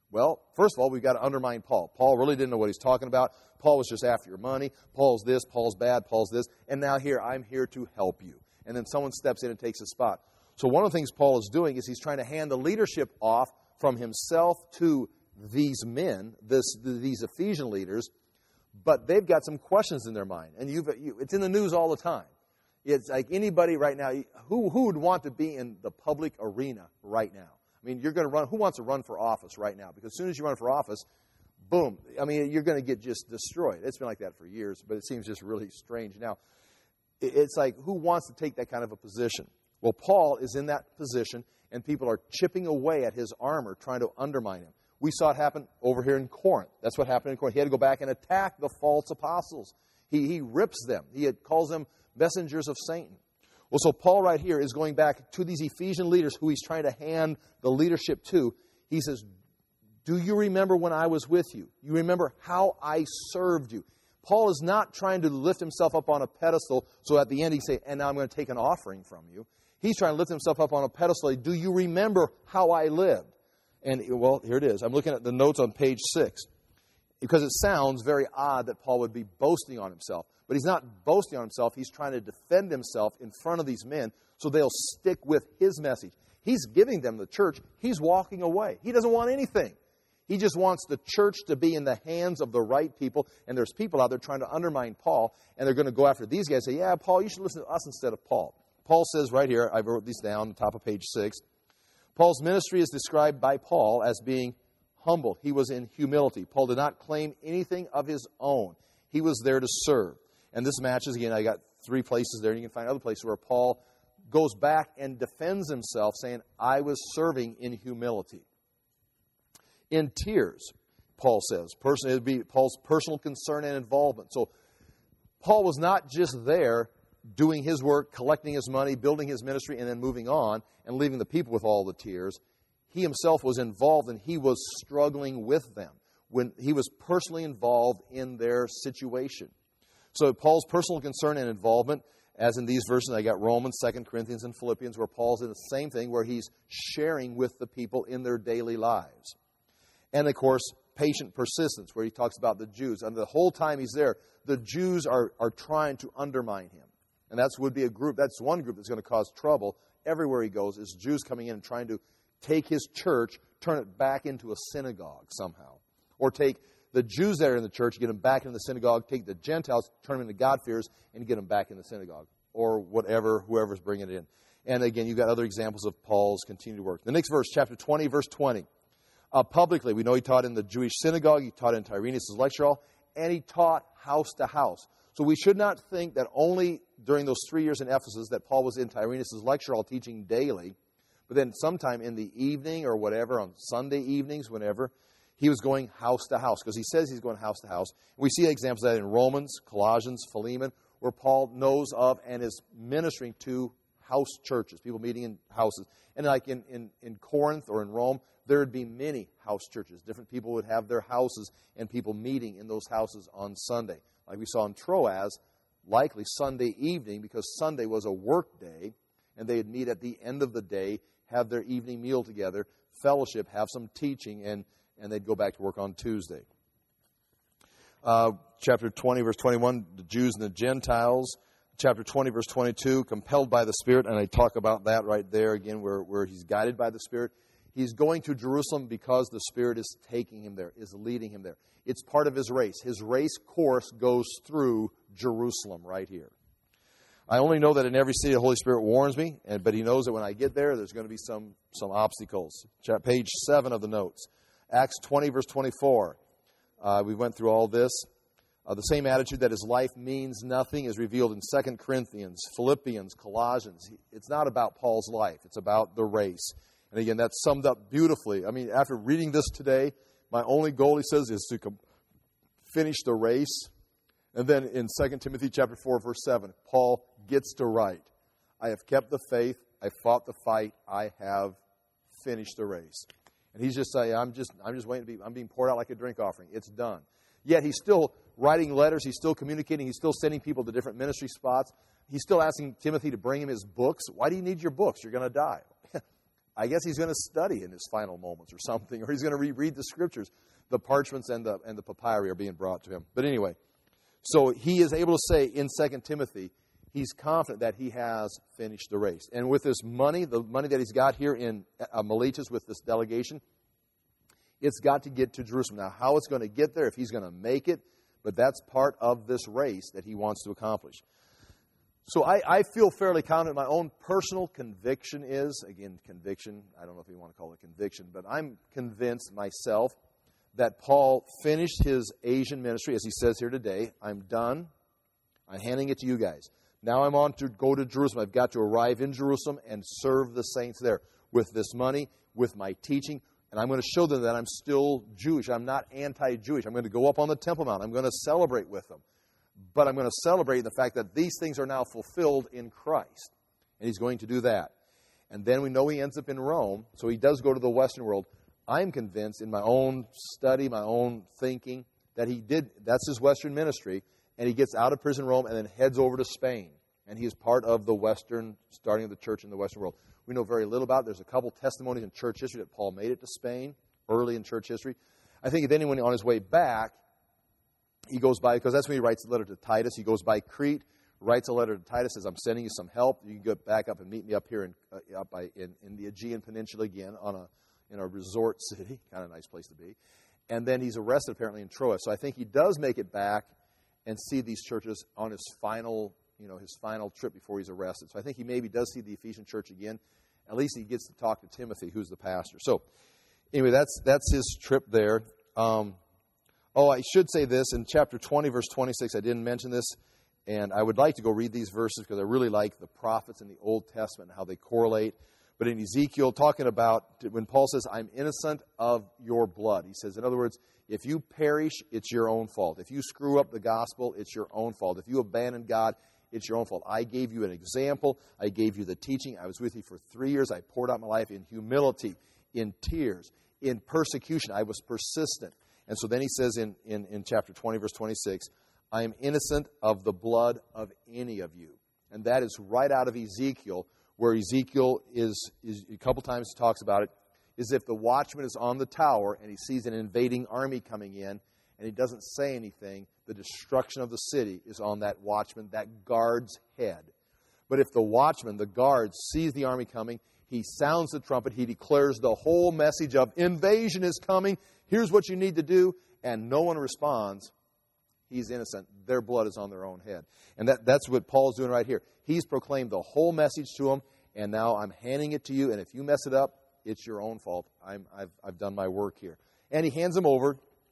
Well, first of all, we've got to undermine Paul. Paul really didn't know what he's talking about. Paul was just after your money. Paul's this, Paul's bad, Paul's this. And now here, I'm here to help you. And then someone steps in and takes his spot. So one of the things Paul is doing is he's trying to hand the leadership off from himself to these men, this, these Ephesian leaders, but they've got some questions in their mind. And you've, you, it's in the news all the time. It's like anybody right now, who, who would want to be in the public arena right now? I mean, you're going to run, who wants to run for office right now? Because as soon as you run for office, boom, I mean, you're going to get just destroyed. It's been like that for years, but it seems just really strange now. It's like, who wants to take that kind of a position? Well, Paul is in that position, and people are chipping away at his armor, trying to undermine him. We saw it happen over here in Corinth. That's what happened in Corinth. He had to go back and attack the false apostles. He, he rips them. He had, calls them messengers of Satan. Well, so Paul right here is going back to these Ephesian leaders who he's trying to hand the leadership to. He says, do you remember when I was with you? You remember how I served you? Paul is not trying to lift himself up on a pedestal so at the end he say, and now I'm going to take an offering from you. He's trying to lift himself up on a pedestal. Do you remember how I lived? And, well, here it is. I'm looking at the notes on page six. Because it sounds very odd that Paul would be boasting on himself. But he's not boasting on himself. He's trying to defend himself in front of these men so they'll stick with his message. He's giving them the church. He's walking away. He doesn't want anything. He just wants the church to be in the hands of the right people. And there's people out there trying to undermine Paul. And they're going to go after these guys and say, yeah, Paul, you should listen to us instead of Paul. Paul says right here, I wrote these down on the top of page six. Paul's ministry is described by Paul as being humble. He was in humility. Paul did not claim anything of his own. He was there to serve. And this matches, again, I got three places there. And you can find other places where Paul goes back and defends himself, saying, I was serving in humility. In tears, Paul says. Person, it would be Paul's personal concern and involvement. So Paul was not just there doing his work, collecting his money, building his ministry, and then moving on and leaving the people with all the tears. He himself was involved, and he was struggling with them when he was personally involved in their situation. So Paul's personal concern and involvement, as in these verses, I got Romans, Second Corinthians, and Philippians, where Paul's in the same thing, where he's sharing with the people in their daily lives. And, of course, patient persistence, where he talks about the Jews. And the whole time he's there, the Jews are, are trying to undermine him. And that would be a group, that's one group that's going to cause trouble everywhere he goes, is Jews coming in and trying to take his church, turn it back into a synagogue somehow. Or take the Jews that are in the church, get them back in the synagogue, take the Gentiles, turn them into God-fearers, and get them back in the synagogue. Or whatever, whoever's bringing it in. And again, you've got other examples of Paul's continued work. The next verse, chapter twenty, verse twenty. Uh, publicly, we know he taught in the Jewish synagogue, he taught in Tyrannus' lecture hall, and he taught house to house. So we should not think that only during those three years in Ephesus that Paul was in Tyrannus' lecture hall teaching daily, but then sometime in the evening or whatever, on Sunday evenings, whenever, he was going house to house, because he says he's going house to house. We see examples of that in Romans, Colossians, Philemon, where Paul knows of and is ministering to house churches, people meeting in houses. And like in, in, in Corinth or in Rome, there would be many house churches. Different people would have their houses and people meeting in those houses on Sunday. Like we saw in Troas, likely Sunday evening, because Sunday was a work day, and they would meet at the end of the day, have their evening meal together, fellowship, have some teaching, and, and they'd go back to work on Tuesday. Uh, chapter twenty, verse twenty-one, the Jews and the Gentiles. Chapter twenty, verse twenty-two, compelled by the Spirit, and I talk about that right there again, where, where he's guided by the Spirit. He's going to Jerusalem because the Spirit is taking him there, is leading him there. It's part of his race. His race course goes through Jerusalem right here. I only know that in every city the Holy Spirit warns me, and, but he knows that when I get there, there's going to be some, some obstacles. Page seven of the notes. Acts twenty, verse twenty-four. Uh, we went through all this. Uh, the same attitude that his life means nothing is revealed in Second Corinthians, Philippians, Colossians. It's not about Paul's life. It's about the race. And again, that's summed up beautifully. I mean, after reading this today, my only goal, he says, is to com- finish the race. And then in Second Timothy chapter four, verse seven, Paul gets to write, I have kept the faith, I fought the fight, I have finished the race. And he's just saying, I'm just I'm just waiting to be, I'm being poured out like a drink offering. It's done. Yet he's still writing letters, he's still communicating, he's still sending people to different ministry spots. He's still asking Timothy to bring him his books. Why do you need your books? You're going to die. I guess he's going to study in his final moments or something, or he's going to reread the scriptures. The parchments and the and the papyri are being brought to him. But anyway, so he is able to say in Second Timothy, he's confident that he has finished the race. And with this money, the money that he's got here in uh, Miletus with this delegation, it's got to get to Jerusalem. Now, how it's going to get there, if he's going to make it, but that's part of this race that he wants to accomplish. So I, I feel fairly confident. My own personal conviction is, again, conviction, I don't know if you want to call it conviction, but I'm convinced myself that Paul finished his Asian ministry, as he says here today. I'm done. I'm handing it to you guys. Now I'm on to go to Jerusalem. I've got to arrive in Jerusalem and serve the saints there with this money, with my teaching. And I'm going to show them that I'm still Jewish. I'm not anti-Jewish. I'm going to go up on the Temple Mount. I'm going to celebrate with them. But I'm going to celebrate the fact that these things are now fulfilled in Christ. And he's going to do that. And then we know he ends up in Rome. So he does go to the Western world. I'm convinced in my own study, my own thinking, that he did, that's his Western ministry. And he gets out of prison in Rome and then heads over to Spain. And he is part of the Western, starting of the church in the Western world. We know very little about it. There's a couple testimonies in church history that Paul made it to Spain, early in church history. I think if anyone on his way back, he goes by, because that's when he writes a letter to Titus. He goes by Crete, writes a letter to Titus, says, I'm sending you some help. You can go back up and meet me up here in, uh, up by, in, in the Aegean Peninsula again, on a in a resort city. Kind of a nice place to be. And then he's arrested apparently in Troas. So I think he does make it back and see these churches on his final, you know, his final trip before he's arrested. So I think he maybe does see the Ephesian church again. At least he gets to talk to Timothy, who's the pastor. So anyway, that's that's his trip there. Um, oh, I should say this. In chapter twenty, verse twenty-six, I didn't mention this. And I would like to go read these verses because I really like the prophets in the Old Testament and how they correlate. But in Ezekiel, talking about when Paul says, I'm innocent of your blood. He says, in other words, if you perish, it's your own fault. If you screw up the gospel, it's your own fault. If you abandon God, it's your own fault. I gave you an example. I gave you the teaching. I was with you for three years. I poured out my life in humility, in tears, in persecution. I was persistent. And so then he says in, in, in chapter twenty, verse twenty-six, I am innocent of the blood of any of you. And that is right out of Ezekiel, where Ezekiel is, is a couple times talks about it, is if the watchman is on the tower and he sees an invading army coming in and he doesn't say anything, the destruction of the city is on that watchman, that guard's head. But if the watchman, the guard, sees the army coming, he sounds the trumpet, he declares the whole message of invasion is coming, here's what you need to do, and no one responds, he's innocent. Their blood is on their own head. And that, that's what Paul's doing right here. He's proclaimed the whole message to them, and now I'm handing it to you, and if you mess it up, it's your own fault. I'm, I've, I've done my work here. And he hands them over,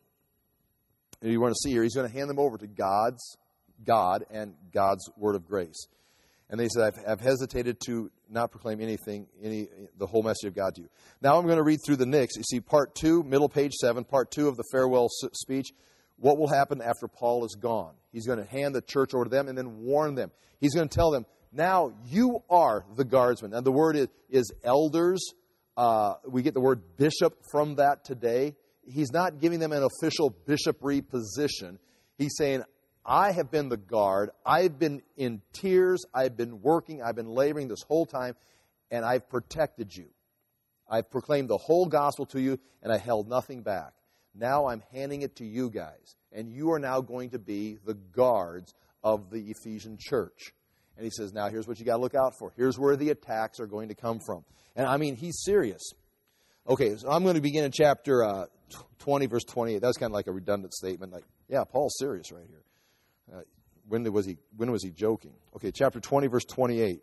and you want to see here, he's going to hand them over to God's, God and God's word of grace. And they said, I've, I've hesitated to not proclaim anything, any the whole message of God to you. Now I'm going to read through the next. You see part two, middle page seven, part two of the farewell speech. What will happen after Paul is gone? He's going to hand the church over to them and then warn them. He's going to tell them, now you are the guardsmen. And the word is, is elders. Uh, we get the word bishop from that today. He's not giving them an official bishopry position. He's saying, I have been the guard. I've been in tears. I've been working. I've been laboring this whole time, and I've protected you. I've proclaimed the whole gospel to you, and I held nothing back. Now I'm handing it to you guys, and you are now going to be the guards of the Ephesian church. And he says, now here's what you got to look out for. Here's where the attacks are going to come from. And I mean, he's serious. Okay, so I'm going to begin in chapter uh, twenty, verse twenty-eight. That was kind of like a redundant statement. Like, yeah, Paul's serious right here. Uh, when was he? When was he joking? Okay, chapter twenty, verse twenty-eight.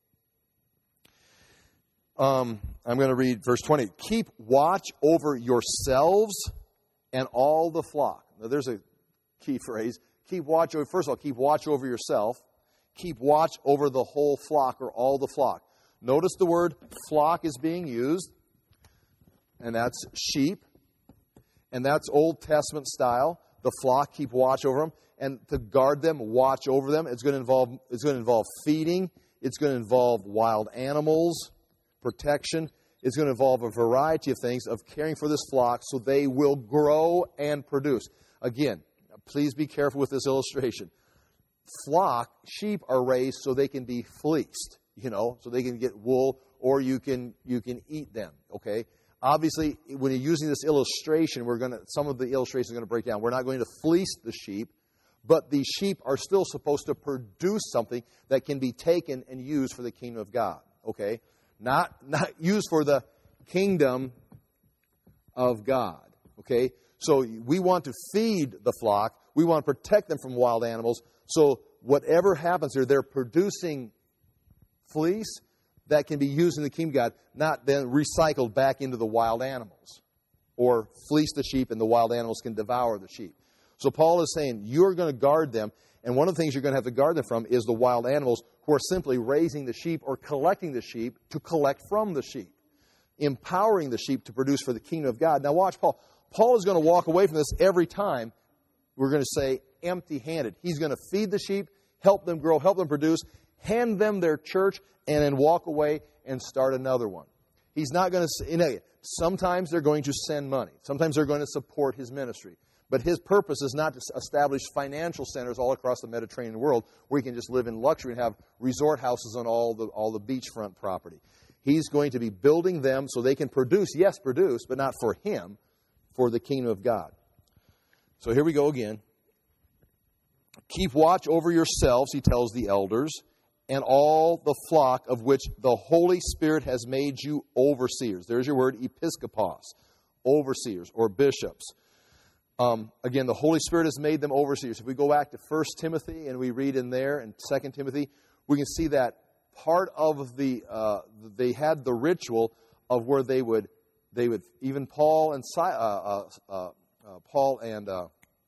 Um, I'm going to read verse twenty. Keep watch over yourselves and all the flock. Now, there's a key phrase. Keep watch over. First of all, keep watch over yourself. Keep watch over the whole flock or all the flock. Notice the word flock is being used, and that's sheep, and that's Old Testament style. The flock, keep watch over them. And to guard them, watch over them. It's going to involve, it's going to involve feeding. It's going to involve wild animals, protection. It's going to involve a variety of things of caring for this flock so they will grow and produce. Again, please be careful with this illustration. Flock, sheep are raised so they can be fleeced, you know, so they can get wool or you can you can eat them, okay? Obviously, when you're using this illustration, we're going to some of the illustrations are going to break down. We're not going to fleece the sheep, but the sheep are still supposed to produce something that can be taken and used for the kingdom of God, okay? Not not used for the kingdom of God, okay? So we want to feed the flock. We want to protect them from wild animals. So whatever happens here, they're producing fleece that can be used in the kingdom of God, not then recycled back into the wild animals, or fleece the sheep and the wild animals can devour the sheep. So Paul is saying you're going to guard them, and one of the things you're going to have to guard them from is the wild animals who are simply raising the sheep or collecting the sheep to collect from the sheep, empowering the sheep to produce for the kingdom of God. Now watch Paul. Paul is going to walk away from this every time. We're going to say empty-handed. He's going to feed the sheep, help them grow, help them produce, hand them their church, and then walk away and start another one. He's not going to, you know, sometimes they're going to send money. Sometimes they're going to support his ministry. But his purpose is not to establish financial centers all across the Mediterranean world where he can just live in luxury and have resort houses on all the all the beachfront property. He's going to be building them so they can produce, yes, produce, but not for him, for the kingdom of God. So here we go again. Keep watch over yourselves, he tells the elders, and all the flock of which the Holy Spirit has made you overseers. There's your word, episkopos, overseers or bishops. Um, again, the Holy Spirit has made them overseers. If we go back to First Timothy and we read in there, and Second Timothy, we can see that part of the, uh, they had the ritual of where they would, they would, even Paul and Si- uh, uh, uh, uh, Paul and uh,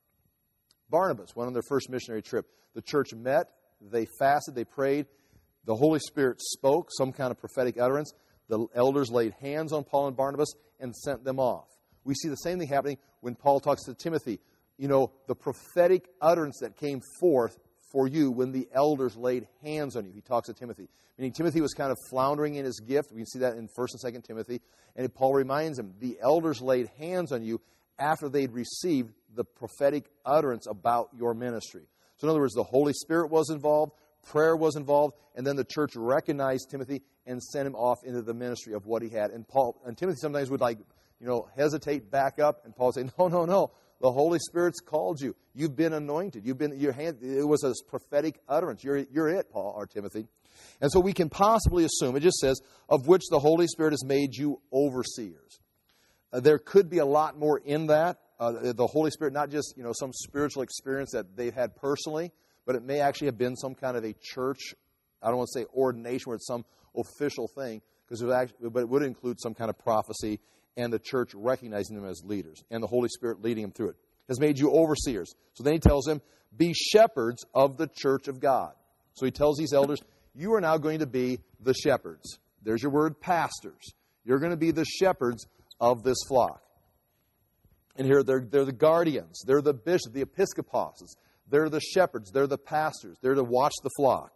Barnabas went on their first missionary trip. The church met, they fasted, they prayed. The Holy Spirit spoke, some kind of prophetic utterance. The elders laid hands on Paul and Barnabas and sent them off. We see the same thing happening when Paul talks to Timothy. You know, the prophetic utterance that came forth for you when the elders laid hands on you. He talks to Timothy. Meaning Timothy was kind of floundering in his gift. We can see that in First and Second Timothy. And Paul reminds him, the elders laid hands on you after they'd received the prophetic utterance about your ministry. So in other words, the Holy Spirit was involved, prayer was involved, and then the church recognized Timothy and sent him off into the ministry of what he had. And Paul and Timothy sometimes would like, you know, hesitate, back up, and Paul would say, no, no, no. The Holy Spirit's called you. You've been anointed. You've been your hand. It was a prophetic utterance. You're you're it, Paul or Timothy. And so we can possibly assume, it just says, of which the Holy Spirit has made you overseers. Uh, there could be a lot more in that. Uh, the Holy Spirit, not just, you know, some spiritual experience that they've had personally, but it may actually have been some kind of a church, I don't want to say ordination where it's some official thing, because it would actually, but it would include some kind of prophecy and the church recognizing them as leaders and the Holy Spirit leading them through it. Has made you overseers. So then he tells them, be shepherds of the church of God. So he tells these elders, you are now going to be the shepherds. There's your word, pastors. You're going to be the shepherds of this flock. And here they're, they're the guardians. They're the bishops, the episcopos. They're the shepherds. They're the pastors. They're to watch the flock.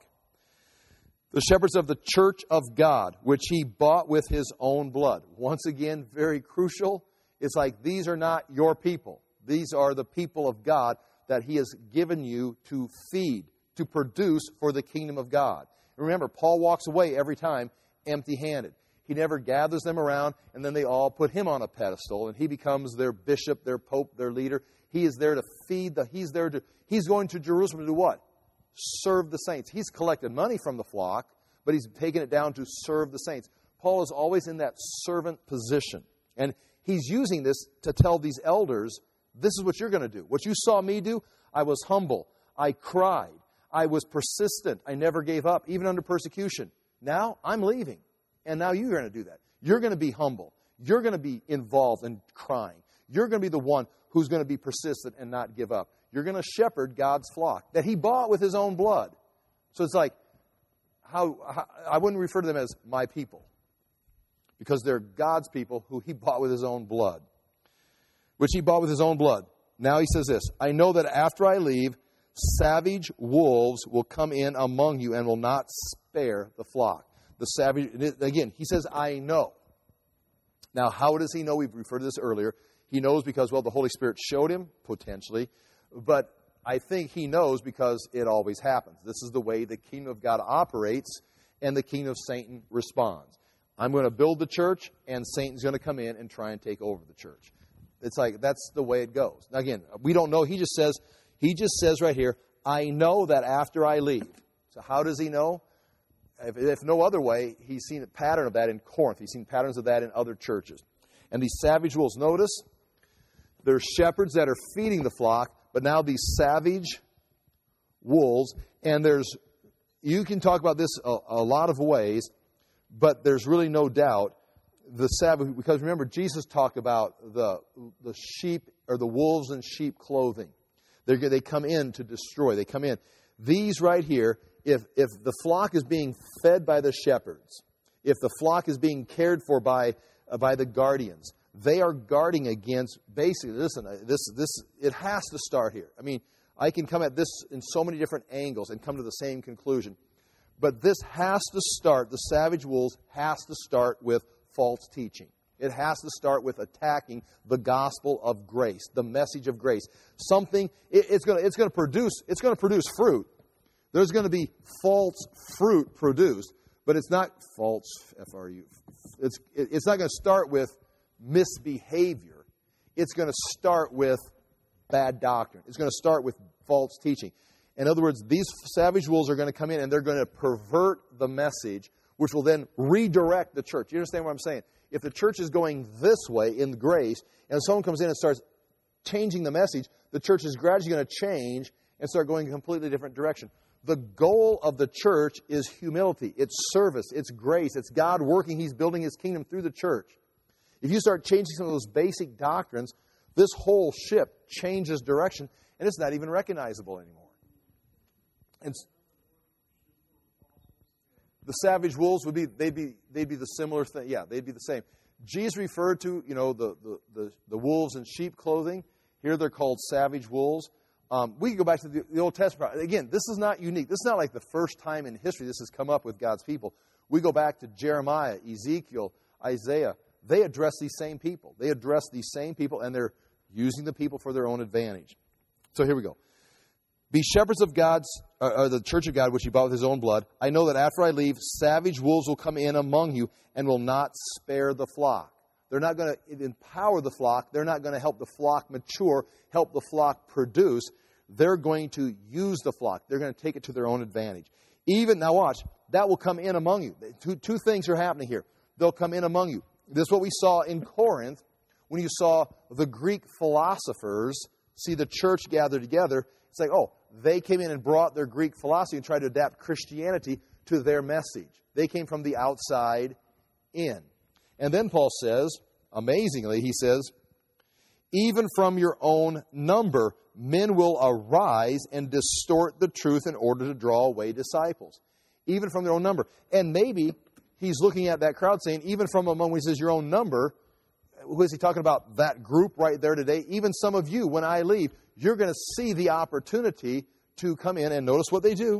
The shepherds of the church of God, which he bought with his own blood. Once again, very crucial. It's like these are not your people. These are the people of God that he has given you to feed, to produce for the kingdom of God. And remember, Paul walks away every time empty-handed. He never gathers them around, and then they all put him on a pedestal, and he becomes their bishop, their pope, their leader. He is there to feed the, he's there to, he's going to Jerusalem to do what? Serve the saints. He's collected money from the flock, but he's taken it down to serve the saints. Paul is always in that servant position. And he's using this to tell these elders, this is what you're going to do. What you saw me do, I was humble. I cried. I was persistent. I never gave up, even under persecution. Now I'm leaving. And now you're going to do that. You're going to be humble. You're going to be involved in crying. You're going to be the one who's going to be persistent and not give up. You're going to shepherd God's flock that he bought with his own blood. So it's like, how, how I wouldn't refer to them as my people, because they're God's people who he bought with his own blood, which he bought with his own blood. Now he says this, I know that after I leave, savage wolves will come in among you and will not spare the flock. The savage, again, he says, I know. Now, how does he know? We've referred to this earlier. He knows because, well, the Holy Spirit showed him, potentially. But I think he knows because it always happens. This is the way the kingdom of God operates and the kingdom of Satan responds. I'm going to build the church, and Satan's going to come in and try and take over the church. It's like, that's the way it goes. Now, again, we don't know. He just says, he just says right here, I know that after I leave. So how does he know? If, if no other way, he's seen a pattern of that in Corinth. He's seen patterns of that in other churches. And these savage wolves, notice, there's shepherds that are feeding the flock, but now these savage wolves, and there's, you can talk about this a, a lot of ways, but there's really no doubt the savage, because remember, Jesus talked about the the sheep, or the wolves in sheep clothing. They're, they come in to destroy. They come in. These right here, if if the flock is being fed by the shepherds, if the flock is being cared for by uh, by the guardians, they are guarding against, basically, listen, this this it has to start here. I mean, I can come at this in so many different angles and come to the same conclusion. But this has to start, the savage wolves has to start with false teaching. It has to start with attacking the gospel of grace, the message of grace. Something, it, it's going to it's going to produce, it's going to produce fruit. There's going to be false fruit produced, but it's not false, F R U. It's, it, it's not going to start with misbehavior. It's going to start with bad doctrine. It's going to start with false teaching. In other words, these savage wolves are going to come in and they're going to pervert the message, which will then redirect the church. You understand what I'm saying? If the church is going this way in grace, and someone comes in and starts changing the message, the church is gradually going to change and start going in a completely different direction. The goal of the church is humility. It's service. It's grace. It's God working. He's building His kingdom through the church. If you start changing some of those basic doctrines, this whole ship changes direction, and it's not even recognizable anymore. And the savage wolves would be, they'd be, they'd be the similar thing. Yeah, they'd be the same. Jesus referred to, you know, the, the, the, the wolves in sheep clothing. Here they're called savage wolves. Um, we can go back to the, the Old Testament. Again, this is not unique. This is not like the first time in history this has come up with God's people. We go back to Jeremiah, Ezekiel, Isaiah. They address these same people. They address these same people, and they're using the people for their own advantage. So here we go. Be shepherds of God's, or the church of God, which He bought with His own blood. I know that after I leave, savage wolves will come in among you and will not spare the flock. They're not going to empower the flock. They're not going to help the flock mature, help the flock produce. They're going to use the flock. They're going to take it to their own advantage. Even, now watch, that will come in among you. Two, two things are happening here. They'll come in among you. This is what we saw in Corinth when you saw the Greek philosophers see the church gather together. It's like, oh, they came in and brought their Greek philosophy and tried to adapt Christianity to their message. They came from the outside in. And then Paul says, amazingly, he says, even from your own number, men will arise and distort the truth in order to draw away disciples. Even from their own number. And maybe he's looking at that crowd saying, even from among, when he says your own number, who is he talking about? That group right there today. Even some of you, when I leave, you're going to see the opportunity to come in and notice what they do.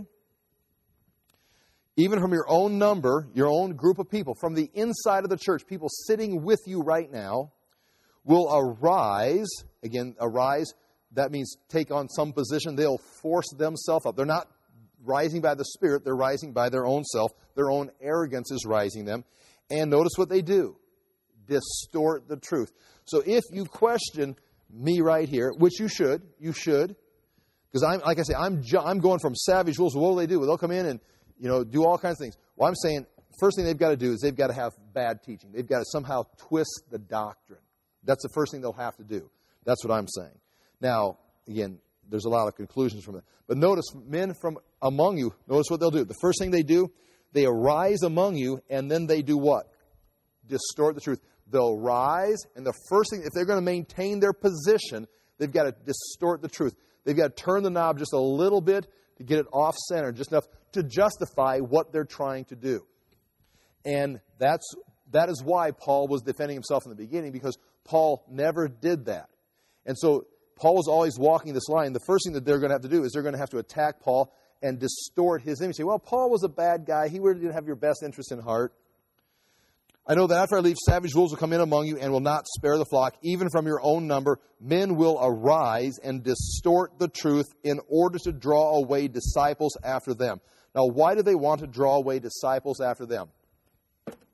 Even from your own number, your own group of people, from the inside of the church, people sitting with you right now, will arise. Again, arise, that means take on some position. They'll force themselves up. They're not rising by the Spirit. They're rising by their own self. Their own arrogance is rising them. And notice what they do. Distort the truth. So if you question me right here, which you should, you should, because I'm, like I say, I'm I'm going from savage wolves. What will they do? They'll come in and, you know, do all kinds of things. Well, I'm saying, first thing they've got to do is they've got to have bad teaching. They've got to somehow twist the doctrine. That's the first thing they'll have to do. That's what I'm saying. Now, again, there's a lot of conclusions from that. But notice, men from among you, notice what they'll do. The first thing they do, they arise among you, and then they do what? Distort the truth. They'll rise, and the first thing, if they're going to maintain their position, they've got to distort the truth. They've got to turn the knob just a little bit to get it off-center, just enough to justify what they're trying to do. And that's that is why Paul was defending himself in the beginning, because Paul never did that. And so Paul was always walking this line. The first thing that they're going to have to do is they're going to have to attack Paul and distort his image. Say, well, Paul was a bad guy. He really didn't have your best interest in heart. I know that after I leave, savage wolves will come in among you and will not spare the flock. Even from your own number, men will arise and distort the truth in order to draw away disciples after them. Now, why do they want to draw away disciples after them?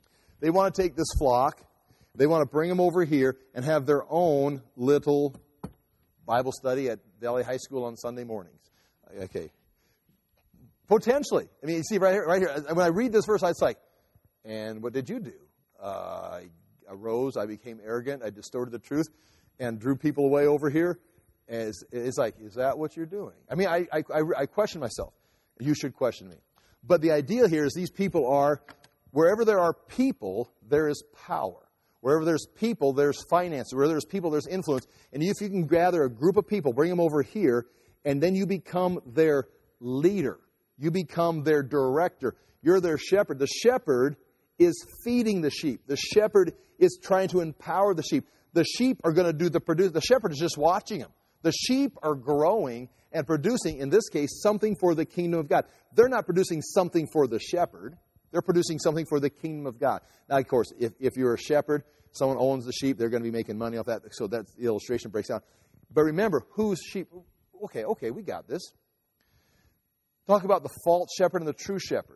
They want to take this flock, they want to bring them over here and have their own little Bible study at Valley High School on Sunday mornings. Okay. Potentially. I mean, you see right here, right here, when I read this verse, it's like, and what did you do? Uh, I arose, I became arrogant, I distorted the truth, and drew people away over here. As, it's like, is that what you're doing? I mean, I, I, I question myself. You should question me. But the idea here is these people are, wherever there are people, there is power. Wherever there's people, there's finance. Wherever there's people, there's influence. And if you can gather a group of people, bring them over here, and then you become their leader. You become their director. You're their shepherd. The shepherd is feeding the sheep. The shepherd is trying to empower the sheep. The sheep are going to do the produce. The shepherd is just watching them. The sheep are growing and producing, in this case, something for the kingdom of God. They're not producing something for the shepherd. They're producing something for the kingdom of God. Now, of course, if, if you're a shepherd, someone owns the sheep, they're going to be making money off that. So that the illustration breaks down. But remember, whose sheep? Okay, okay, we got this. Talk about the false shepherd and the true shepherd.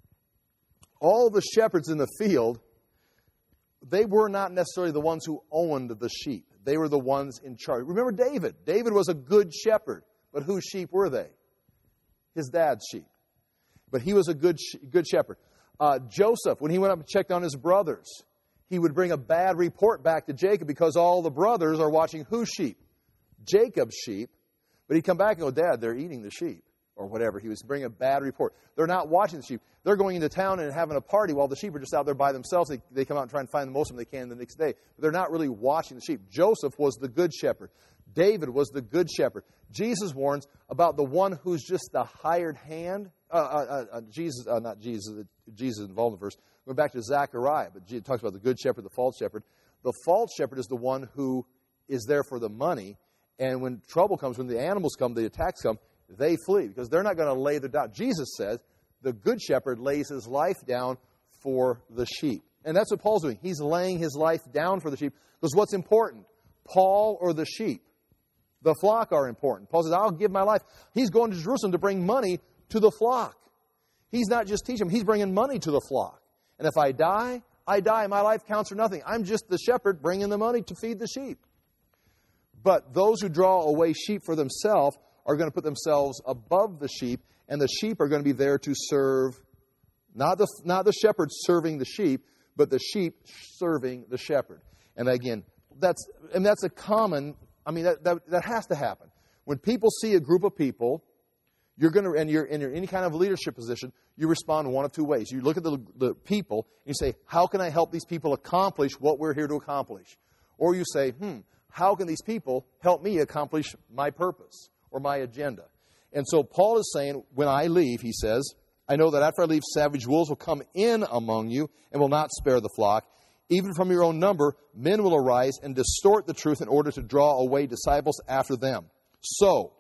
All the shepherds in the field, they were not necessarily the ones who owned the sheep. They were the ones in charge. Remember David. David was a good shepherd. But whose sheep were they? His dad's sheep. But he was a good good shepherd. Uh, Joseph, when he went up and checked on his brothers, he would bring a bad report back to Jacob because all the brothers are watching whose sheep? Jacob's sheep. But he'd come back and go, Dad, they're eating the sheep. Or whatever. He was bringing a bad report. They're not watching the sheep. They're going into town and having a party while the sheep are just out there by themselves. They, they come out and try and find the most of them they can the next day. But they're not really watching the sheep. Joseph was the good shepherd. David was the good shepherd. Jesus warns about the one who's just the hired hand. Uh, uh, uh, Jesus, uh, not Jesus, uh, Jesus is involved in the verse. Going back to Zechariah, but it talks about the good shepherd, the false shepherd. The false shepherd is the one who is there for the money. And when trouble comes, when the animals come, the attacks come, they flee because they're not going to lay their down. Jesus says the good shepherd lays his life down for the sheep. And that's what Paul's doing. He's laying his life down for the sheep. Because what's important? Paul or the sheep? The flock are important. Paul says, I'll give my life. He's going to Jerusalem to bring money to the flock. He's not just teaching them. He's bringing money to the flock. And if I die, I die. My life counts for nothing. I'm just the shepherd bringing the money to feed the sheep. But those who draw away sheep for themselves are going to put themselves above the sheep, and the sheep are going to be there to serve, not the, not the shepherd serving the sheep, but the sheep serving the shepherd. And again, that's and that's a common, I mean, that, that, that has to happen. When people see a group of people, you're going to, and you're in any kind of leadership position, you respond one of two ways. You look at the, the people, and you say, how can I help these people accomplish what we're here to accomplish? Or you say, hmm, how can these people help me accomplish my purpose or my agenda? And so Paul is saying, when I leave, he says, I know that after I leave, savage wolves will come in among you and will not spare the flock. Even from your own number, men will arise and distort the truth in order to draw away disciples after them. So,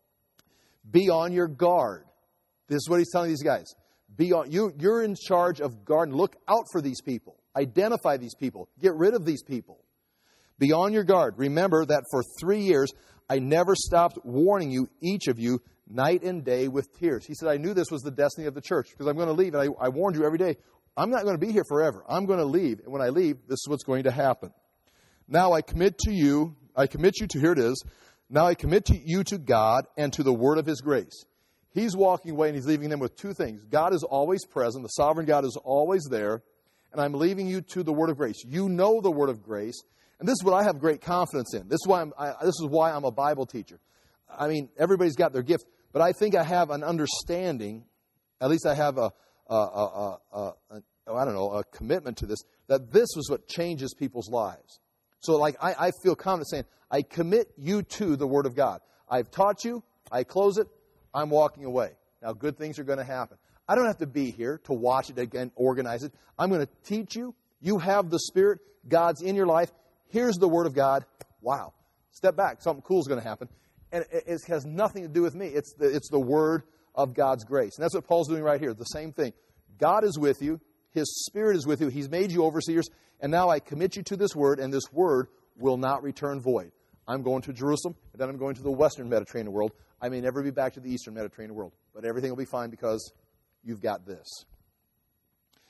be on your guard. This is what he's telling these guys. Be on, you, you're in charge of guard. Look out for these people. Identify these people. Get rid of these people. Be on your guard. Remember that for three years, I never stopped warning you, each of you, night and day with tears. He said, I knew this was the destiny of the church because I'm going to leave. And I, I warned you every day. I'm not going to be here forever. I'm going to leave. And when I leave, this is what's going to happen. Now I commit to you, I commit you to, here it is, now I commit to you to God and to the word of his grace. He's walking away and he's leaving them with two things. God is always present. The sovereign God is always there. And I'm leaving you to the word of grace. You know the word of grace. And this is what I have great confidence in. This is why I'm, I, this is why I'm a Bible teacher. I mean, everybody's got their gift. But I think I have an understanding, at least I have a, a, a, a, a I don't know, a commitment to this, that this is what changes people's lives. So like I, I feel confident saying, I commit you to the Word of God. I've taught you, I close it, I'm walking away. Now good things are going to happen. I don't have to be here to watch it again, organize it. I'm going to teach you. You have the Spirit. God's in your life. Here's the Word of God. Wow. Step back. Something cool is going to happen. And it, it has nothing to do with me. It's the, it's the Word of God's grace. And that's what Paul's doing right here. The same thing. God is with you. His Spirit is with you. He's made you overseers. And now I commit you to this Word, and this Word will not return void. I'm going to Jerusalem, and then I'm going to the Western Mediterranean world. I may never be back to the Eastern Mediterranean world. But everything will be fine because you've got this.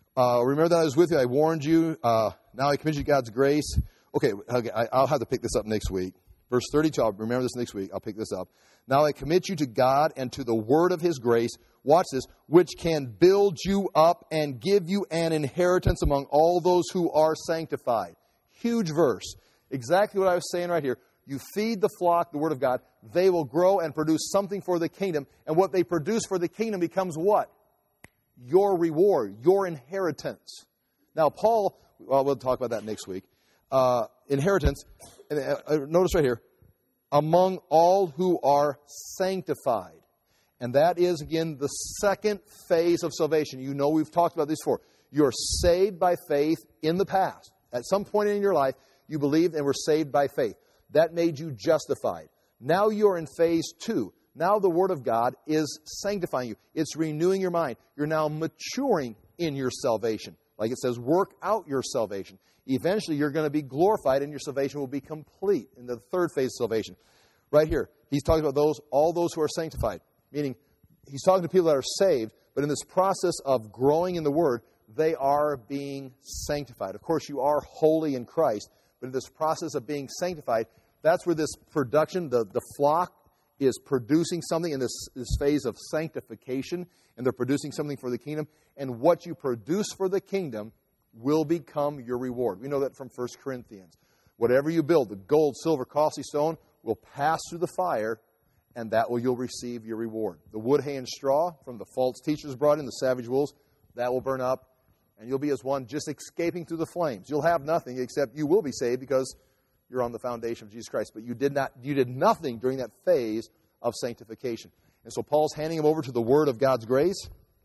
Uh, remember that I was with you. I warned you. Uh, now I commit you to God's grace. Okay, okay I, I'll have to pick this up next week. Verse thirty-two, I'll remember this next week. I'll pick this up. Now I commit you to God and to the word of his grace. Watch this. Which can build you up and give you an inheritance among all those who are sanctified. Huge verse. Exactly what I was saying right here. You feed the flock, the word of God. They will grow and produce something for the kingdom. And what they produce for the kingdom becomes what? Your reward, your inheritance. Now, Paul, well, we'll talk about that next week. Uh, inheritance, and uh, notice right here, among all who are sanctified. And that is, again, the second phase of salvation. You know we've talked about this before. You're saved by faith in the past. At some point in your life, you believed and were saved by faith. That made you justified. Now you're in phase two. Now the Word of God is sanctifying you. It's renewing your mind. You're now maturing in your salvation. Like it says, work out your salvation. Eventually, you're going to be glorified and your salvation will be complete in the third phase of salvation. Right here, he's talking about those, all those who are sanctified. Meaning, he's talking to people that are saved, but in this process of growing in the Word, they are being sanctified. Of course, you are holy in Christ, but in this process of being sanctified, that's where this production, the, the flock, is producing something in this, this phase of sanctification, and they're producing something for the kingdom. And what you produce for the kingdom will become your reward. We know that from First Corinthians. Whatever you build, the gold, silver, costly stone, will pass through the fire, and that will you'll receive your reward. The wood, hay, and straw from the false teachers brought in, the savage wolves, that will burn up, and you'll be as one just escaping through the flames. You'll have nothing except you will be saved because you're on the foundation of Jesus Christ. But you did not, you did nothing during that phase of sanctification. And so Paul's handing them over to the Word of God's grace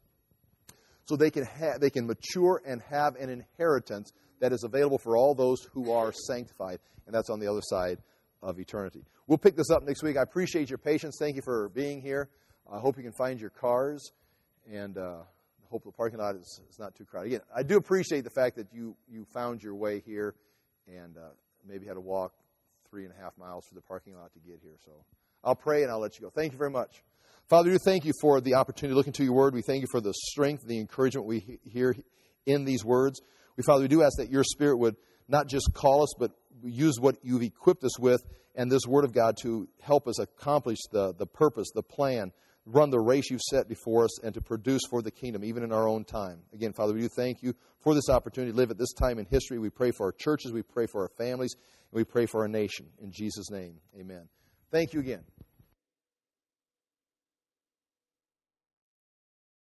so they can ha- they can mature and have an inheritance that is available for all those who are sanctified. And that's on the other side of eternity. We'll pick this up next week. I appreciate your patience. Thank you for being here. I hope you can find your cars, and uh, I hope the parking lot is, is not too crowded. Again, I do appreciate the fact that you, you found your way here and uh, maybe had to walk three and a half miles through the parking lot to get here. So I'll pray and I'll let you go. Thank you very much. Father, we thank you for the opportunity to look into your word. We thank you for the strength, the encouragement we hear in these words. We, Father, we do ask that your Spirit would not just call us, but use what you've equipped us with and this Word of God to help us accomplish the, the purpose, the plan, run the race you've set before us, and to produce for the kingdom, even in our own time. Again, Father, we do thank you for this opportunity to live at this time in history. We pray for our churches, we pray for our families, and we pray for our nation. In Jesus' name, amen. Thank you again.